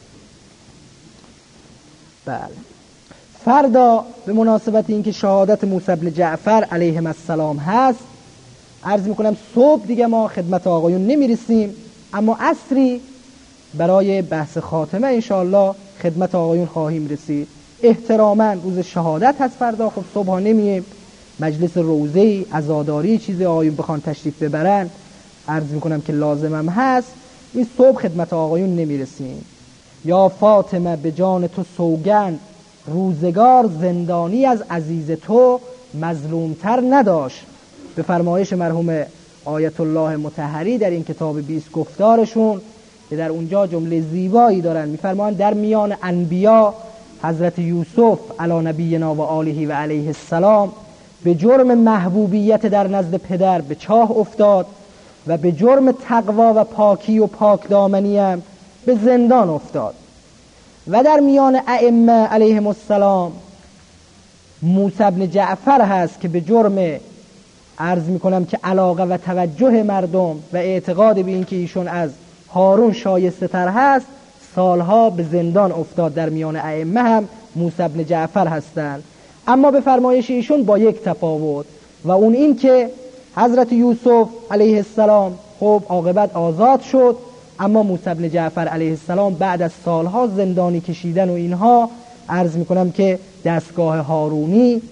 بله. فردا به مناسبت اینکه شهادت موسی بن جعفر علیهم السلام هست، عرض میکنم صبح دیگه ما خدمت آقایون نمیرسیم، اما عصری برای بحث خاتمه انشاءالله خدمت آقایون خواهیم رسید. احتراما روز شهادت هست فردا، خب صبح ها نمیم، مجلس روزه‌ای عزاداری چیزی آقایون بخوان تشریف ببرن، عرض میکنم که لازمم هست، این صبح خدمت آقایون نمیرسیم. یا فاطمه به جان تو سوگند، روزگار زندانی از عزیز تو مظلومتر نداشت. به فرمایش مرحوم آیت الله مطهری در این کتاب بیست گفتارشون که در اونجا جمله زیبایی دارن، میفرمایند در میان انبیا حضرت یوسف علی نبینا و آله و علیه السلام به جرم محبوبیت در نزد پدر به چاه افتاد و به جرم تقوا و پاکی و پاک دامنی هم به زندان افتاد. و در میان ائمه علیهم السلام موسی بن جعفر هست که به جرم عرض میکنم که علاقه و توجه مردم و اعتقاد به این که ایشون از هارون شایسته تر هست سالها به زندان افتاد. در میان ائمه هم موسی بن جعفر هستند، اما به فرمایش ایشون با یک تفاوت، و اون این که حضرت یوسف علیه السلام خب عاقبت آزاد شد، اما موسی بن جعفر علیه السلام بعد از سالها زندانی کشیدن و اینها عرض میکنم که دستگاه هارونی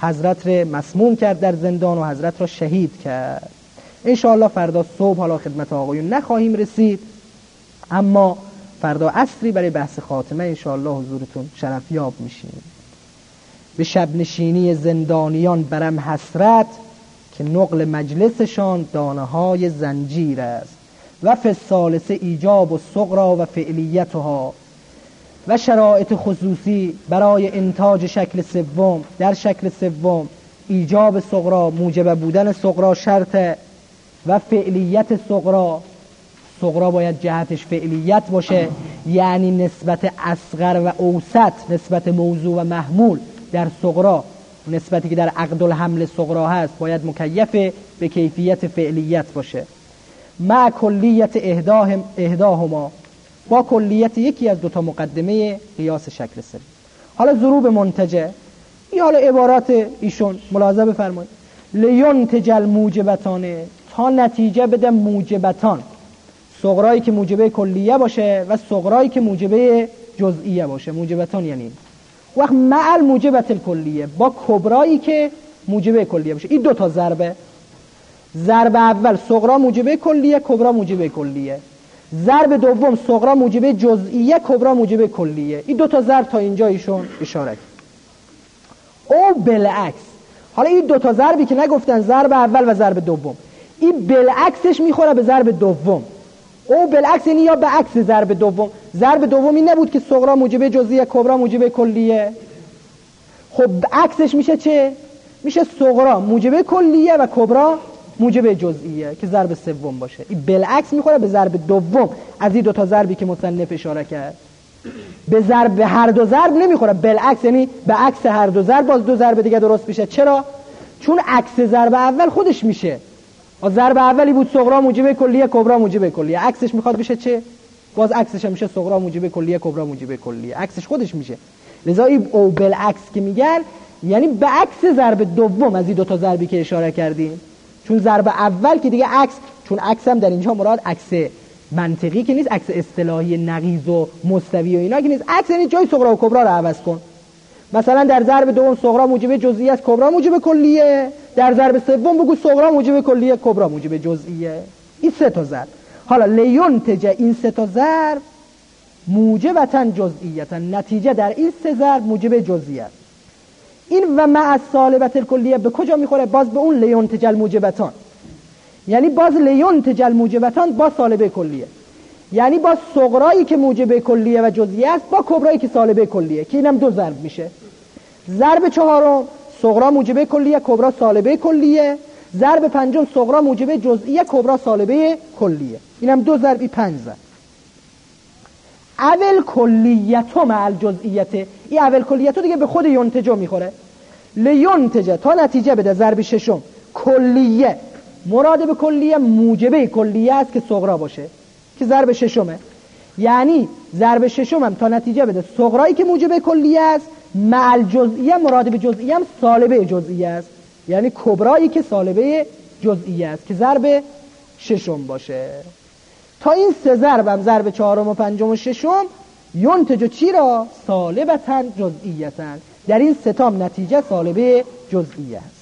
حضرت را مسموم کرد در زندان و حضرت را شهید کرد. انشاءالله فردا صبح حالا خدمت آقایون نخواهیم رسید، اما فردا عصری برای بحث خاتمه انشاءالله حضورتون شرفیاب میشیم. به شب نشینی زندانیان برم حسرت، که نقل مجلسشان دانه های زنجیر است. و فی الثالثه ایجاب و صغرا و فعلیتها، و شرایط خصوصی برای انتاج شکل سوم. در شکل سوم ایجاب صغرا، موجب بودن صغرا شرطه، و فعلیت صغرا، صغرا باید جهتش فعلیت باشه، یعنی نسبت اصغر و اوسط، نسبت موضوع و محمول در صغرا، نسبتی که در عقد الحمل صغرا هست باید مکیف به کیفیت فعلیت باشه. مع کلیت اهداهم اهداهما، با کلیت یکی از دوتا مقدمه قیاس شکل سری. حالا ضروب منتجه، این حالا عبارات ایشون ملاحظه بفرمایید. لینتج الموجبتانه، تا نتیجه بده موجبتان، صغرایی که موجبه کلیه باشه و صغرایی که موجبه جزئیه باشه. موجبتان یعنی وقت مع الموجبت الکلیه، با کبرایی که موجبه کلیه باشه. این دو تا ضربه، ضرب اول صغرا موجبه کلیه، کبرا موجبه کلیه. ضرب دوم صغرا موجبه جزئیه، کبرا موجبه کلیه. این دو تا ضرب تا اینجا ایشون اشاره کرد. او بالعکس، حالا این دو تا ضربی که نگفتن ضرب اول و ضرب دوم، این بالعکسش میخوره به ضرب دوم. او بالعکس یعنی یا به عکس ضرب دوم. ضرب دوم این نبود که صغرا موجبه جزئیه، کبرا موجبه کلیه. خب عکسش میشه چه؟ میشه صغرا موجبه کلیه و کبرا موجبه جزئیه که ضرب سوم باشه. این بالعکس میخوره به ضرب دوم از این دو تا ضربی که مصنف اشاره کرد. به ضرب به هر دو ضرب نمیخوره، بالعکس یعنی به عکس هر دو ضرب باز دو ضرب دیگه درست میشه. چرا؟ چون عکس ضرب اول خودش میشه. ضرب اولی بود صغرا موجبه کلیه، کبرا موجبه کلیه. عکسش میخواد بشه چه؟ باز عکسش هم میشه صغرا موجبه کلیه، کبرا موجبه کلیه. عکسش خودش میشه. لذا این او بالعکس که میگن یعنی به عکس ضرب دوم از این دو تا ضربی که اشاره کردیم. چون ضرب اول که دیگه عکس، چون عکس هم در اینجا مراد عکس منطقی که نیست، عکس اصطلاحی نقیض و مستوی و اینا که نیست. عکس یعنی جای صغرا و کبرا رو عوض کن. مثلا در ضرب دوم صغرا موجبه جزئیه است، کبرا موجبه کلیه. در ضرب سوم بگو صغرا موجبه کلیه، کبرا موجبه جزئیه. این سه تا ضرب. حالا لینتج این سه تا ضرب موجبتن جزئیتن، نتیجه در این سه ضرب موجبه جزئیه. این و مع السالبت الکلیه به کجا میخوره؟ باز به اون لینتج الموجبتان، یعنی باز لینتج الموجبتان با سالبه کلیه، یعنی با صغرایی که موجبه کلیه و جزئیه است با کبرایی که سالبه کلیه، که اینم دو ضرب میشه. ضرب چهارم صغرا موجبه کلیه، کبرا سالبه کلیه. ضرب پنجم صغرا موجبه جزئیه، کبرا سالبه کلیه. اینم دو ضربی پنج ضرب. اول کلیتو مع الجزئیت، این اول کلیتو دیگه به خود ینتجو میخوره. لینتج تا نتیجه بده ضرب ششم کلیه، مراد به کلیه موجبه کلیه است که صغرا باشه که ضرب ششمه. یعنی ضرب ششم هم تا نتیجه بده صغرایی که موجبه کلیه است، مع الجزئیه مراد به جزئیه هم سالبه جزئیه است، یعنی کبرایی که سالبه جزئیه است که ضرب ششم باشه. تا این سه ضرب هم ضرب چهارم و پنجم و ششم ینتج چی را؟ سالبتن جزئیتن. در این ستام نتیجه سالبه جزئیه است.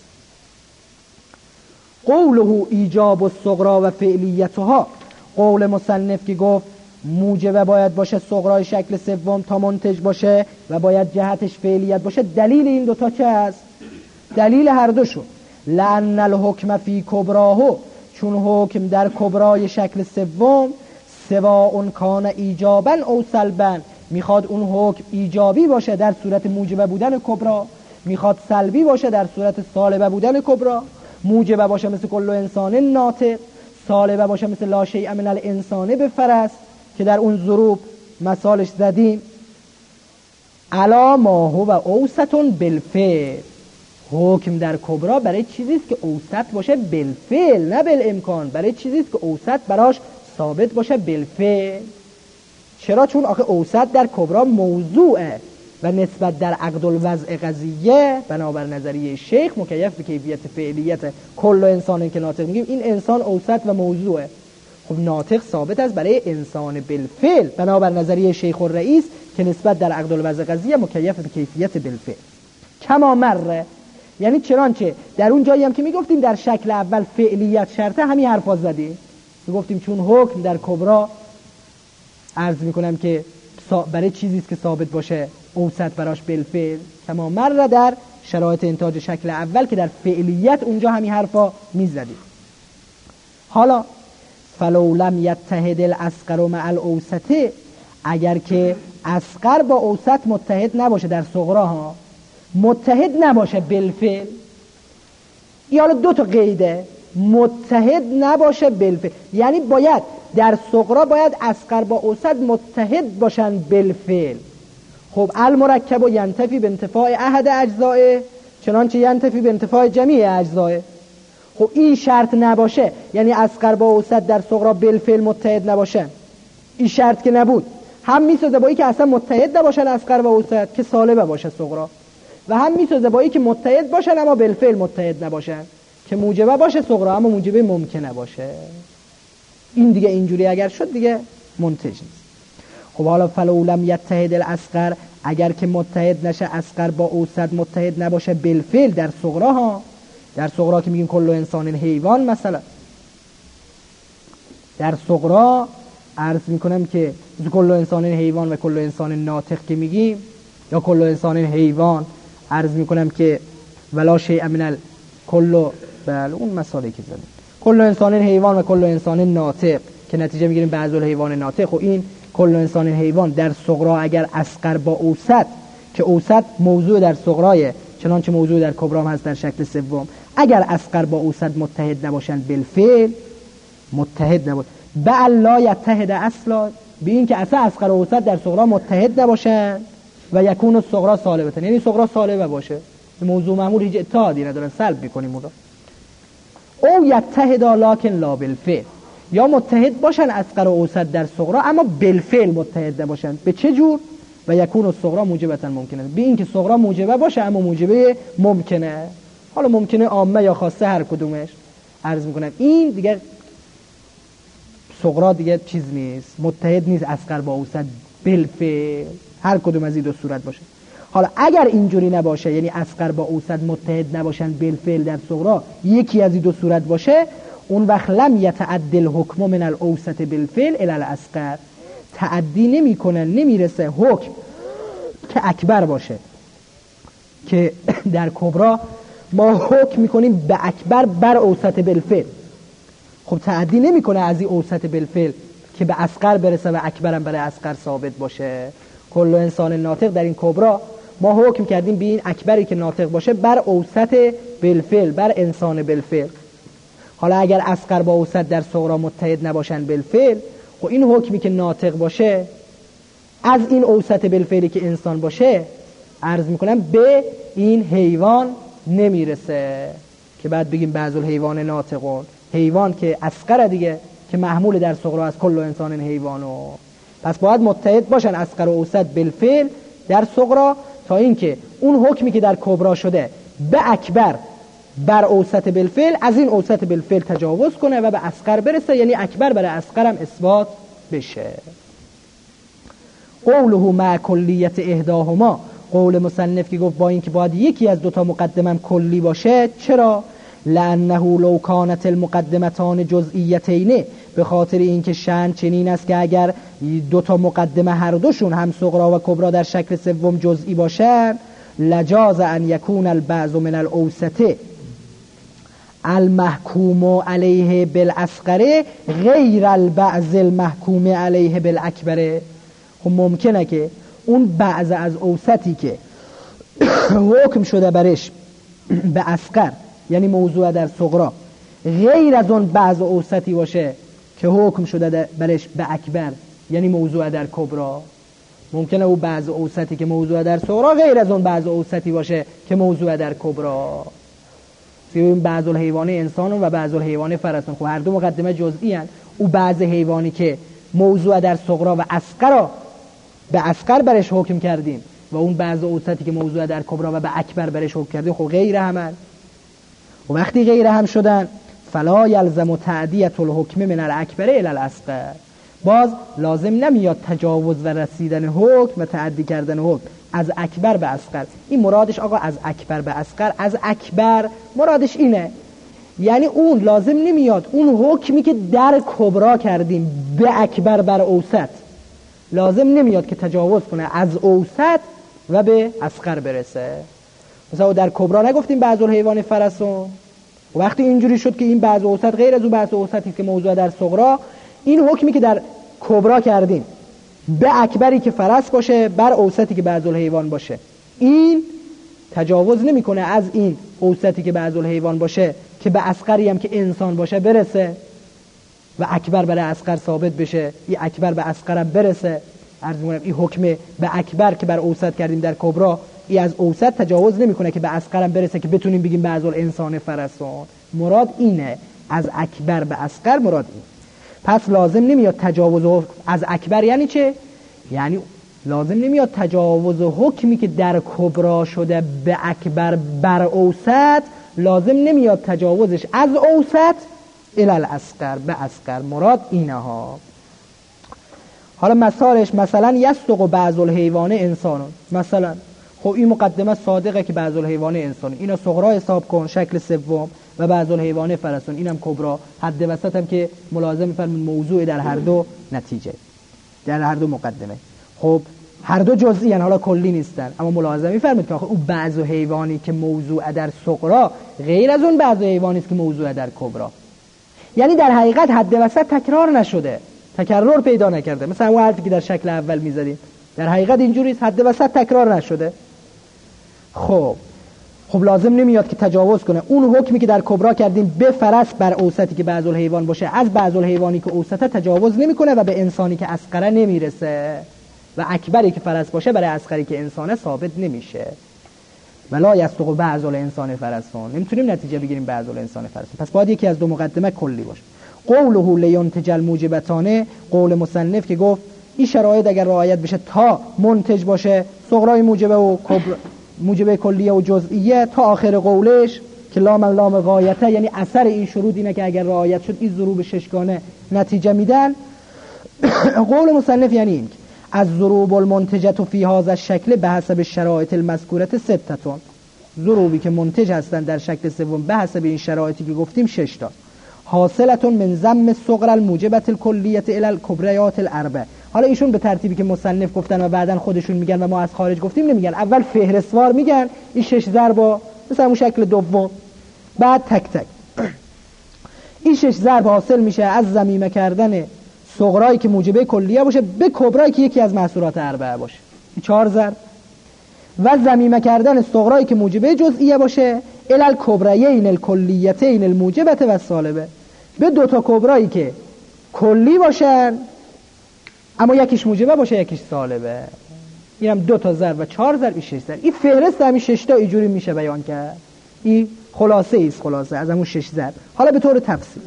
قوله ایجاب الصغرا و فعلیتها، قول مصنف که گفت موجبه باید باشه صغرای شکل سوم تا منتج باشه و باید جهتش فعلیت باشه. دلیل این دوتا چه است؟ دلیل هر دوشون لأن الحکم فی کبراهو، چون حکم در کبرای شکل سوم سواء کان ایجابا او سلبا، میخواد اون حکم ایجابی باشه در صورت موجبه بودن کبرا، میخواد سلبی باشه در صورت سالبه بودن کبرا. موجبه باشه مثل کل انسان ناطق، سالبه باشه مثل لا شیء من الانسان بفرس که در اون ضروب مثالش زدیم. علا ما هو اوسط بالفعل، حکم در کبرا برای چیزیست که اوسط باشه بالفعل نه بالامکان، برای چیزیست که اوسط براش ثابت باشه بالفعل. چرا؟ چون آخه اوسط در کبرا موضوعه و نسبت در عقد الوضع قضیه بنابر نظریه شیخ مکیف به کیفیت فعلیت کل انسان که ناطق میگیم این انسان اوسط و موضوعه. خب ناطق ثابت است برای انسان بالفعل بنابر نظریه شیخ الرئیس که نسبت در عقد الوضع قضیه مکیف به کیفیت بالفعل. کما مره، یعنی چنانچه در اون جایی هم که میگفتیم در شکل اول فعلیت شرطه، همین حرفا زدیم، میگفتیم چون حکم در کبرا عرض میکنم که برای چیزی است که ثابت باشه اوسط براش بالفعل، کما مر در شرایط انتاج شکل اول که در فعلیت اونجا همین حرفا میزدیم. حالا فلو لم یتحد الاصغر مع الاوسط، اگر که اصغر با اوسط متحد نباشه، در صغرا ها متحد نباشه بالفعل، یا دو تا قیده، متحد نباشه بالفعل، یعنی باید در صغرا باید اصغر با اوسط متحد باشن بالفعل. خب المرکب ینتفی به انتفاع احد اجزائه چنانچه ینتفی به انتفاع جمیع اجزائه. خب این شرط نباشه، یعنی اصغر با اوسط در صغرا بالفعل متحد نباشن، این شرط که نبود، هم میسازه با این که اصلا متحد نباشن اصغر و اوسط که سالبه باشه صغرا، و هم میسازه با این که متحد باشن اما بالفعل متحد نباشن که موجبه باشه صغرا اما موجبه ممکنه باشه. این دیگه اینجوری اگر شد دیگه منتج نیست. خب حالا فلو لم یتحد الاصغر، اگر که متحد نشه اصغر با اوسط متحد نباشه بالفعل در صغرا ها، در صغرا که میگیم کل انسان حیوان، مثلا در صغرا عرض میکنم که کل انسان حیوان و کل انسان ناطق که میگیم، یا کل انسان حیوان عرض میکنم که ولا شیء من کل، بله اون مسئله که زدیم کل انسان حیوان و کل انسان ناطق که نتیجه میگیریم بعض الحیوان ناطق، و این کل انسان حیوان در صغرا اگر اصغر با اوسط، که اوسط موضوع در صغرای چنانچه موضوع در کبرام هست در شکل سوم، اگر اصغر با اوسط متحد نباشن بالفعل متحد نباشن به لا یتحد اصلا، به این که اصلا اصغر و اوسط در صغرا متحد نباشن و یکون الصغرا سالبتن، یعنی صغرا سالبه باشه، موضوع معمول هیچ اتحادی ندارن، سلب میکنیم اون رو. او یتحد لکن لا بالفعل، یا متحد باشن اصغر و اوسط در صغرا اما بالفعل متحد نباشن. به چه جور؟ و یکون الصغرا موجبتا ممکنه، به این که صغرا موجبه باشه اما موجبه ممکنه. حالا ممکنه عامه یا خاصه هر کدومش عرض میکنم. این دیگه صغرا دیگه چیز نیست، متحد نیست اصغر با اوسط بالفعل، هر کدوم از این دو صورت باشه. حالا اگر اینجوری نباشه، یعنی اصغر با اوسط متحد نباشن بالفعل در صغرا، یکی از این دو صورت باشه، اون وقت لم یتعدل حکم من الاوسط بالفعل الی الاصغر، تعدی نمیکنه، نمیرسه حکم که اکبر باشه، که در کبرا ما حکم میکنیم به اکبر بر اوسط بالفعل. خب تعدی نمیکنه از این اوسط بالفعل که به اصغر برسه و اکبرم برای اصغر ثابت باشه. کل انسان ناطق در این کبرا ما حکم کردیم به این اکبری که ناطق باشه بر اوسط بالفعل، بر انسان بالفعل. حالا اگر اصغر با اوسط در صغرا متحد نباشن بالفعل، خب این حکمی که ناطق باشه از این اوسط بالفعلی که انسان باشه عرض میکنم به این حیوان نمیرسه، که بعد بگیم بعض الحیوان ناطقون، حیوان که اصغر دیگه که محمول در صغرا از کل انسان حیوانو. پس باید متحد باشن اصغر و اوسط بالفعل در صغرا تا اینکه اون حکمی که در کبرا شده به اکبر بر اوسط بالفعل از این اوسط بالفعل تجاوز کنه و به اصغر برسه، یعنی اکبر برای اصغر هم اثبات بشه. قوله مع کلیت احداهما، قول مصنف که گفت با این که باید یکی از دوتا مقدمه کلی باشه. چرا؟ لانه لو کانت المقدمتان جزئیتین، به خاطر اینکه شأن چنین است که اگر دوتا مقدمه هر دوشون هم صغرا و کبرا در شکل سوم جزئی باشن، لجاز ان یکون البعض من الاوسط المحکوم علیه بالاصغر غیر البعض المحکوم علیه بالاکبر. خب ممکنه که اون بعض از اوسطی که حکم شده برش به اصغر، یعنی موضوع در صغرا، غیر از اون بعض اوسطی باشه که حکم شده برش به اکبر، یعنی موضوع در کبرا. ممکنه اون بعض اوسطی که موضوع در صغرا غیر از اون بعض اوسطی باشه که موضوع در کبرا. این بعض الحیوان انسان و بعض الحیوان فرسون، خب هر دو مقدمه جزئی ان. او بعض حیوانی که موضوع در صغرا و اصغر به اصغر برش حکم کردیم و اون بعض اوسطی که موضوع در کبرا و به اکبر برش حکم کردیم، خب غیر همن. و وقتی غیر هم شدن فلا یلزم تعدیت الحکم من الاکبر الی الاصغر، باز لازم نمیاد تجاوز و رسیدن حکم و تعدی کردن حکم از اکبر به اصغر. این مرادش آقا از اکبر به اصغر، از اکبر مرادش اینه، یعنی اون لازم نمیاد اون حکمی که در کبرا کردیم به اکبر بر اوسط لازم نمیاد که تجاوز کنه از اوسط و به اصغر برسه. مثلا در کبرا نگفتیم بعض الحیوان فرسون، و وقتی اینجوری شد که این بعض اوسط غیر از اون بعض اوسطی که موضوع در صغرا، این حکمی که در کبرا کردیم به اکبری که فرس باشه بر اوسطی که بعض الحیوان باشه، این تجاوز نمیکنه از این اوسطی که بعض الحیوان باشه که به اصغری هم که انسان باشه برسه و اکبر برای اصغر ثابت بشه، این اکبر به اصغر هم برسه. عرض می‌کنم این حکم به اکبر که بر اوسط کردیم در کبرا، این از اوسط تجاوز نمیکنه که به اصغر هم برسه که بتونیم بگیم بعض الانسان فرسون. مراد اینه، از اکبر به اصغر مراد این. پس لازم نمیاد تجاوز از اکبر. یعنی چه؟ یعنی لازم نمیاد تجاوز حکمی که در کبرا شده به اکبر بر اوسط، لازم نمیاد تجاوزش از اوسط الی الاصغر به اصغر. مراد اینه ها. حالا مثالش مثلا یصدق بعض الحیوان انسانون، مثلا خب این مقدمه صادقه که بعض الحیوان انسان، اینا صغرا حساب کن شکل سوم، و بعض الحیوان فرسون اینم کبرا، حد وسط هم که ملازم می‌فرمایید موضوع در هر دو نتیجه، در هر دو مقدمه. خب هر دو جزئی ان، حالا کلی نیستن، اما ملازم می‌فرمایید که آخه اون بعض حیوانی که موضوع در صغرا غیر از اون بعض حیوانی است که موضوع در کبرا. یعنی در حقیقت حد وسط تکرار نشده، تکرار پیدا نکرده، مثلا اون حرفی که در شکل اول می‌زدیم در حقیقت اینجوری است، حد وسط تکرار نشده. خب خب لازم نمیاد که تجاوز کنه اون حکمی که در کبرا کردیم به فرس بر اوسطی که بعض الحیوان باشه، از بعض الحیوانی که اوسطه تجاوز نمیکنه و به انسانی که اصغره نمیرسه، و اکبری که فرس باشه برای اصغری که انسانه ثابت نمیشه. ولا یصدق بعض الانسان فرسون، نمیتونیم نتیجه بگیریم بعض الانسان فرسون. پس باید یکی از دو مقدمه کلی باشه. قوله لینتج الموجبتانه، قول مصنف که گفت این شرایط اگر رعایت بشه تا منتج باشه صغرای موجبه و کبرا، موجبه کلیه و جزئیه، تا آخر قولش که لام لام غایته، یعنی اثر این شروط اینه که اگر رعایت شد این ضروب ششگانه نتیجه میدن. قول مصنف یعنی این از ضروب المنتجه فی هذا الشکل به حسب شرایط المذکوره ستتون، ضروبی که منتج هستن در شکل سوم به حسب این شرایطی که گفتیم شش تا، حاصلتون من ضم صغر الموجبه الکلیه الی الکبریات الاربع. حالا ایشون به ترتیبی که مصنف گفتن و بعدن خودشون میگن و ما از خارج گفتیم نمیگن، اول فهرستوار میگن این شش ضربا مثلا اون شکل دوم، بعد تک تک این شش ضرب حاصل میشه از ضمیمه کردن صغرایی که موجبه کلیه باشه به کبرایی که یکی از محصولات اربعه باشه، این چهار ضرب، و ضمیمه کردن صغرایی که موجبه جزئیه باشه الی الکبریین الکلیتین الموجبه و السالبه، به دو تا کبرایی که کلی باشن اما یکیش موجبه باشه یکیش سالبه. اینم دو تا ضرب و چهار ضرب شش ضرب. این فهرست همین شش تا اینجوری میشه بیان کرد. این خلاصه ایست، خلاصه از همون شش ضرب. حالا به طور تفصیل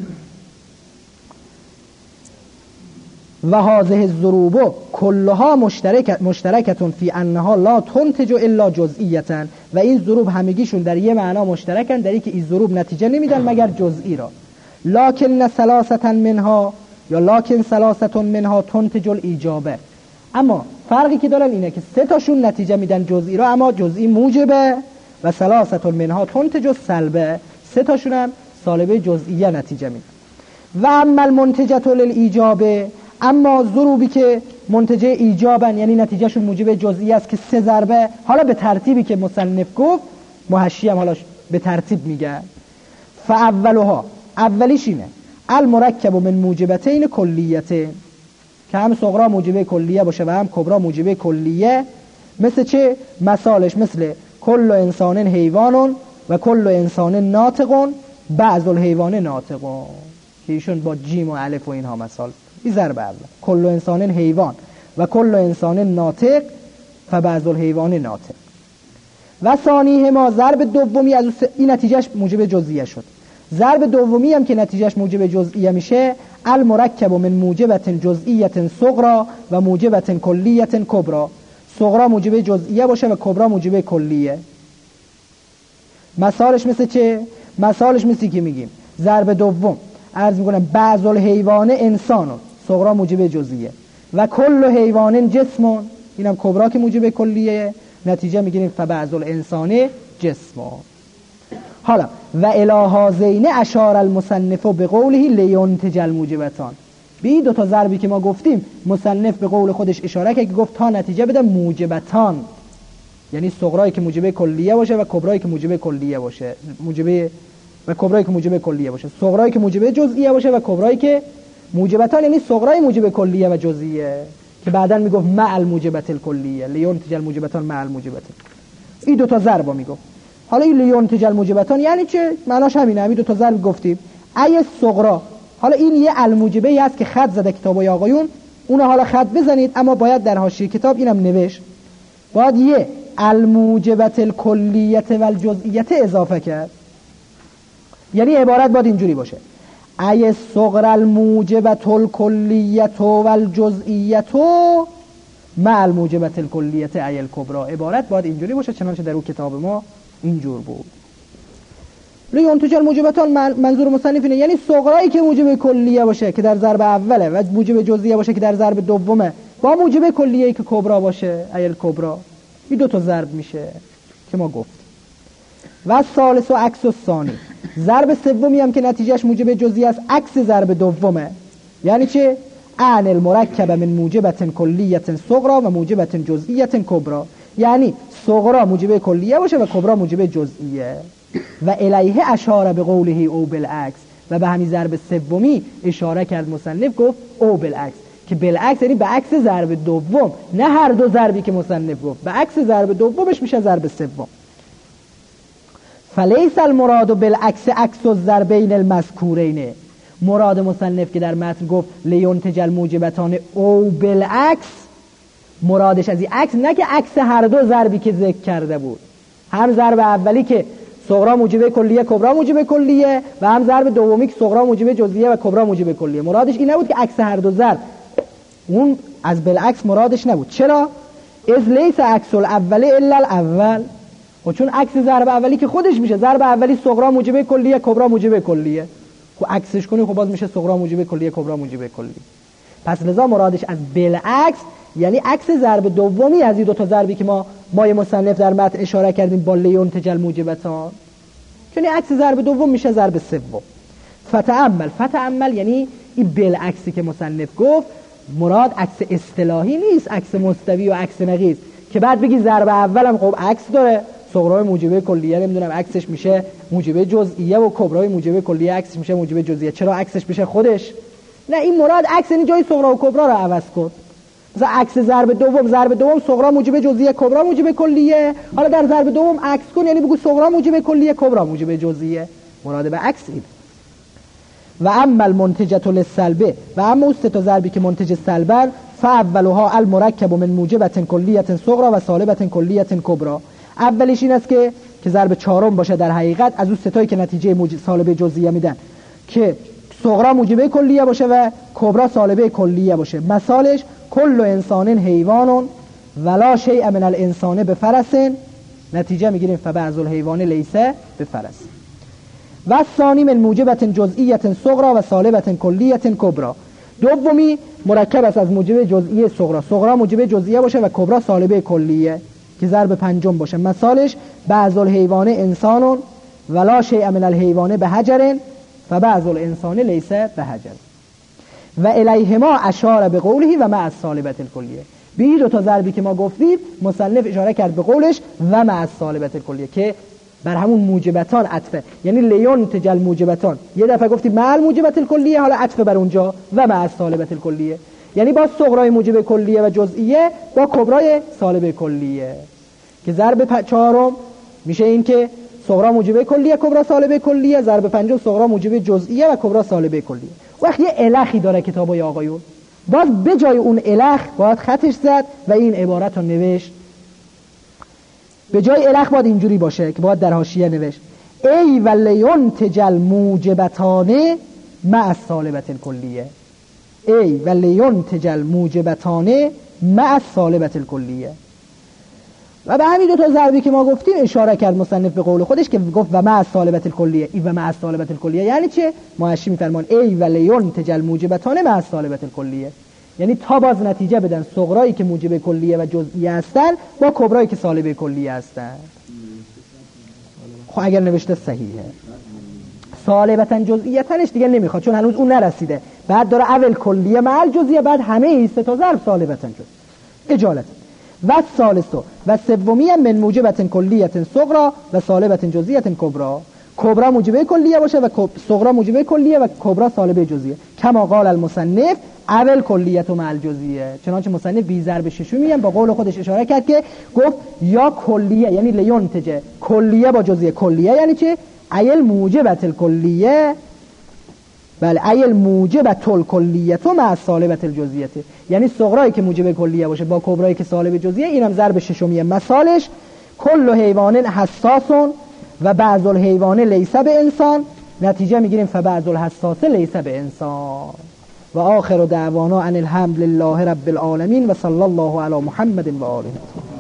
و هذه الضروب کلها مشترک مشترکتون فی انها لا تنتج الا جزئیه، و این ضروب همگیشون در یه معنا مشترکن، در اینکه این ضروب نتیجه نمیدن مگر جزئی را. لکن ثلاثه منها یا لکن ثلاثه منها تنتج الایجابه، اما فرقی که دارن اینه که سه تاشون نتیجه میدن جزئی را، اما جزئی موجبه، و ثلاثه منها تنتج السلبه، سه تاشون هم سالبه جزئیه نتیجه میدن. و اما المنتجه للایجابه، اما ضروبی که منتجه ایجابن یعنی نتیجهشون موجب جزئیه است که سه ضربه، حالا به ترتیبی که مصنف گفت محشی هم حالا به ترتیب میگه. فاولها، اولیش اینه المرکب من موجبتین کلیتین، که هم صغرا موجبه کلیه باشه و هم کبرا موجبه کلیه. مثل چه؟ مثالش مثل کل انسان حیوان و کل انسان ناطق بعض الحیوان ناطق، که ایشون با جیم و الف و اینها مثال. این ضرب اول کل انسان حیوان و کل انسان ناطق فبعض الحیوان ناطق. و ثانیه ما ضرب دومی از این نتیجهش موجب جزئیه شد. ضرب دومی هم که نتیجهش موجب جزئیه میشه المرکب من موجبت جزئیه صغرا و موجبت کلیه کبرا، صغرا موجب جزئیه باشه و کبرا موجب کلیه. مثالش مثل چه؟ مثالش مثل که میگیم ضرب دوم عرض میکنم بعض الحیوان انسانو صغرا موجب جزئیه. و کل حیوان جسم، اینم کبرا که موجب کلیه، نتیجه میگیریم فبعض الانسان جسم. حالا و الی هذین اشار المصنف بقوله لینتج الموجبتان. به این دو تا ضربی که ما گفتیم مصنف به قول خودش اشاره کرد که گفت تا نتیجه بده موجبتان، یعنی صغرایی که موجب کلیه باشه و کبرایی که موجب کلیه باشه، موجب و کبرایی که موجب کلیه باشه، صغرایی که موجب جزئیه باشه و کبرایی که موجبتان، یعنی صغرای موجب کلیه و جزئیه که بعداً میگفت مع الموجبت الکلیه، لینتج الموجبتان مع الموجبت. این دو تا ضربا میگفت. حالا این لینتج الموجبتان یعنی چه؟ معناش همینه، همین دو تا ضرب گفتیم. ای صغرا، حالا این یه الموجبه ای است که خط زده کتابای آقایون، اون حالا خط بزنید، اما باید در حاشیه کتاب اینم نوشت، باید یه الموجبت الکلیت و الجزئیت اضافه کرد. یعنی عبارت باید اینجوری باشه: ای صغر الموجبت الکلیت و الجزئیت مع الموجبت الکلیت ای الکبرا. عبارت باید اینجوری باشه، چنانچه در اون کتاب ما اینجور بود. لینتج الموجبتان منظور مصنف اینه، یعنی صغرایی که موجب کلیه باشه که در ضرب اوله و موجب جزئیه باشه که در ضرب دومه، با موجب کلیه‌ای که کبرا باشه ای الکبرا. این دو تا ضرب میشه که ما گفتیم. و ثالث و عکس الثانی، ضرب سومی هم که نتیجهش موجب جزئیه است، عکس ضرب دومه. یعنی چه؟ ان المرکب من موجبت کلیت صغرا و موجبت جزئیت کبرا، یعنی صغرا موجب کلیه باشه و کبرا موجب جزئیه. و الیه اشاره به قوله او بالعکس، و به همین ضرب سومی اشاره کرد مصنف، گفت او بالعکس، که بالعکس یعنی به عکس ضرب دوم، نه هر دو ضربی که مصنف گفت، به عکس ضرب دومش میشه ضرب سوم. فلیس المراد بالعکس عکس الضربین المذکورین. مراد مصنف که در متن گفت لینتج الموجبتان او بالعکس، مرادش از این عکس نه که عکس هر دو ضربی که ذکر کرده بود، هم ضرب اولی که صغرا موجب کلیه کبرا موجب کلیه و هم ضرب دومی که صغرا موجب جزئیه و کبرا موجب کلیه. مرادش این نبود که عکس هر دو ضرب، اون از بالعکس مرادش نبود. چرا؟ از لیس عکس الاول الا الاول، و چون عکس ضرب اولی که خودش میشه ضرب اولی صغرا موجب کلیه کبرا موجب کلیه، خب عکسش کنی خب باز میشه صغرا موجب کلیه کبرا موجب کلیه. پس لذا مرادش از بالعکس یعنی عکس ضرب دومی از این دو تا ضربی که ما مای مصنف در متن اشاره کردیم با لینتج الموجبتان، یعنی عکس ضرب دوم میشه ضرب سوم. فتأمل، فتأمل یعنی این بالعکسی که مصنف گفت مراد عکس اصطلاحی نیست، عکس مستوی و عکس نقیض که بعد بگی ضرب اولم خب عکس داره، صغرای موجب کلیه نمیدونم عکسش میشه موجب جزئیه و کبرای موجب کلیه عکسش میشه موجب جزئیه، چرا عکسش میشه خودش؟ نه، این مراد عکس یعنی جای صغرا و کبرا رو عوض کن. مثلا عکس ضرب دوم، ضرب دوم صغرا موجب جزئیه کبرا موجب کلیه، حالا در ضرب دوم عکس کن، یعنی بگو صغرا موجب کلیه کبرا موجب جزئیه، مراد به عکس این. و اما المنتجه للسلبه، و اما اون سه تا ضربی که منتج سلبن، فاولها المرکب من موجبت کلیت صغرا و سالبت کلیت کبرا. اولیش این است که که ضرب چهارم باشه در حقیقت از اون سه تایی که نتیجه موجب سالبه جزئیه میدن، که صغرا موجبه کلیه باشه و کبرا سالبه کلیه باشه. مثالش کل انسان حیوان ولا شیء من الانسان بفرس، نتیجه میگیریم فبعض الحیوان لیس بفرس. و ثانی من موجبت جزئیت صغرا و سالبت کلیت کبرا. دومی مرکب است از موجب جزئیه صغرا، صغرا موجب جزئیه باشه و کبرا سالبه کلیه که ضرب پنجم باشه. مثالش بعض الحیوان انسان ولا شیء من الحیوان بحجر فبعض الانسان لیس بحجر. و الیهما اشاره به قوله و مع السالبت الکلیه. به این دو تا ضربی که ما گفتیم مصنف اشاره کرد به قولش و مع السالبت الکلیه که بر همون موجبتان عطفه، یعنی لینتج الموجبتان. یه دفعه گفتیم مع الموجبت الکلیه، حالا عطفه بر اونجا و مع السالبت الکلیه، یعنی با صغرای موجب کلیه و جزئیه با کبرای سالبه کلیه، که ضرب چهارم میشه این که صغرا موجب کلیه کبرا سالبه کلیه، ضرب پنجم صغرا موجب جزئیه و کبرا سالبه کلیه. وقت یه الخی داره کتابای آقایون، باز به جای اون الخ باید خطش زد و این عبارت رو نوشت. به جای الخ باید اینجوری باشه که باید در حاشیه نوشت ای و لینتج الموجبتان مع السالبت الکلیه، ای و لینتج الموجبتان مع السالبت الکلیه. و به همین دو تا ضربی که ما گفتیم اشاره کرد مصنف به قول خودش که گفت و مع السالبة الکلیه. ای و مع السالبة الکلیه یعنی چه؟ محشی میفرمان ای و لینتج الموجبتان مع السالبة الکلیه، یعنی تا باز نتیجه بدن صغرایی که موجب کلیه و جزئیه هستن با کبرایی که سالبه کلیه هستن. خب اگر نوشته صحیحه سالبتن جزئیتنش دیگه نمیخواد چون هنوز اون نرسیده، بعد داره اول کلیه مع الجزئیه، بعد همه ای سه تا ضرب سالبتن جز اجالت و ثالثو و سومی من موجبتن کلیتن صغرا و سالبتن جزئیتن کبرا. کبرا موجبه کلیه باشه و صغرا موجبه کلیه و کبرا سالبه جزئیه. کما قال المصنف اول کلیت و مع الجزئیه، چنانچه مصنف بی ضرب ششمی با قول خودش اشاره کرد که گفت یا کلیه یعنی لینتج کلیه با جزئیه. کلیه یعنی چه؟ ایل موجبت الکلیه، بله ایل موجبت الکلیه تو مع السالبة الجزئیه، یعنی صغرایی که موجب کلیه باشه با کبرایی که سالب جزئیه. اینم ضرب ششمی. مثالش کل حیوان حساس و بعض الحیوان لیس به انسان، نتیجه میگیریم فبعض الحساس لیس به انسان. و آخر دعوانا ان الحمد لله رب العالمین و صلی الله علی محمد و آله.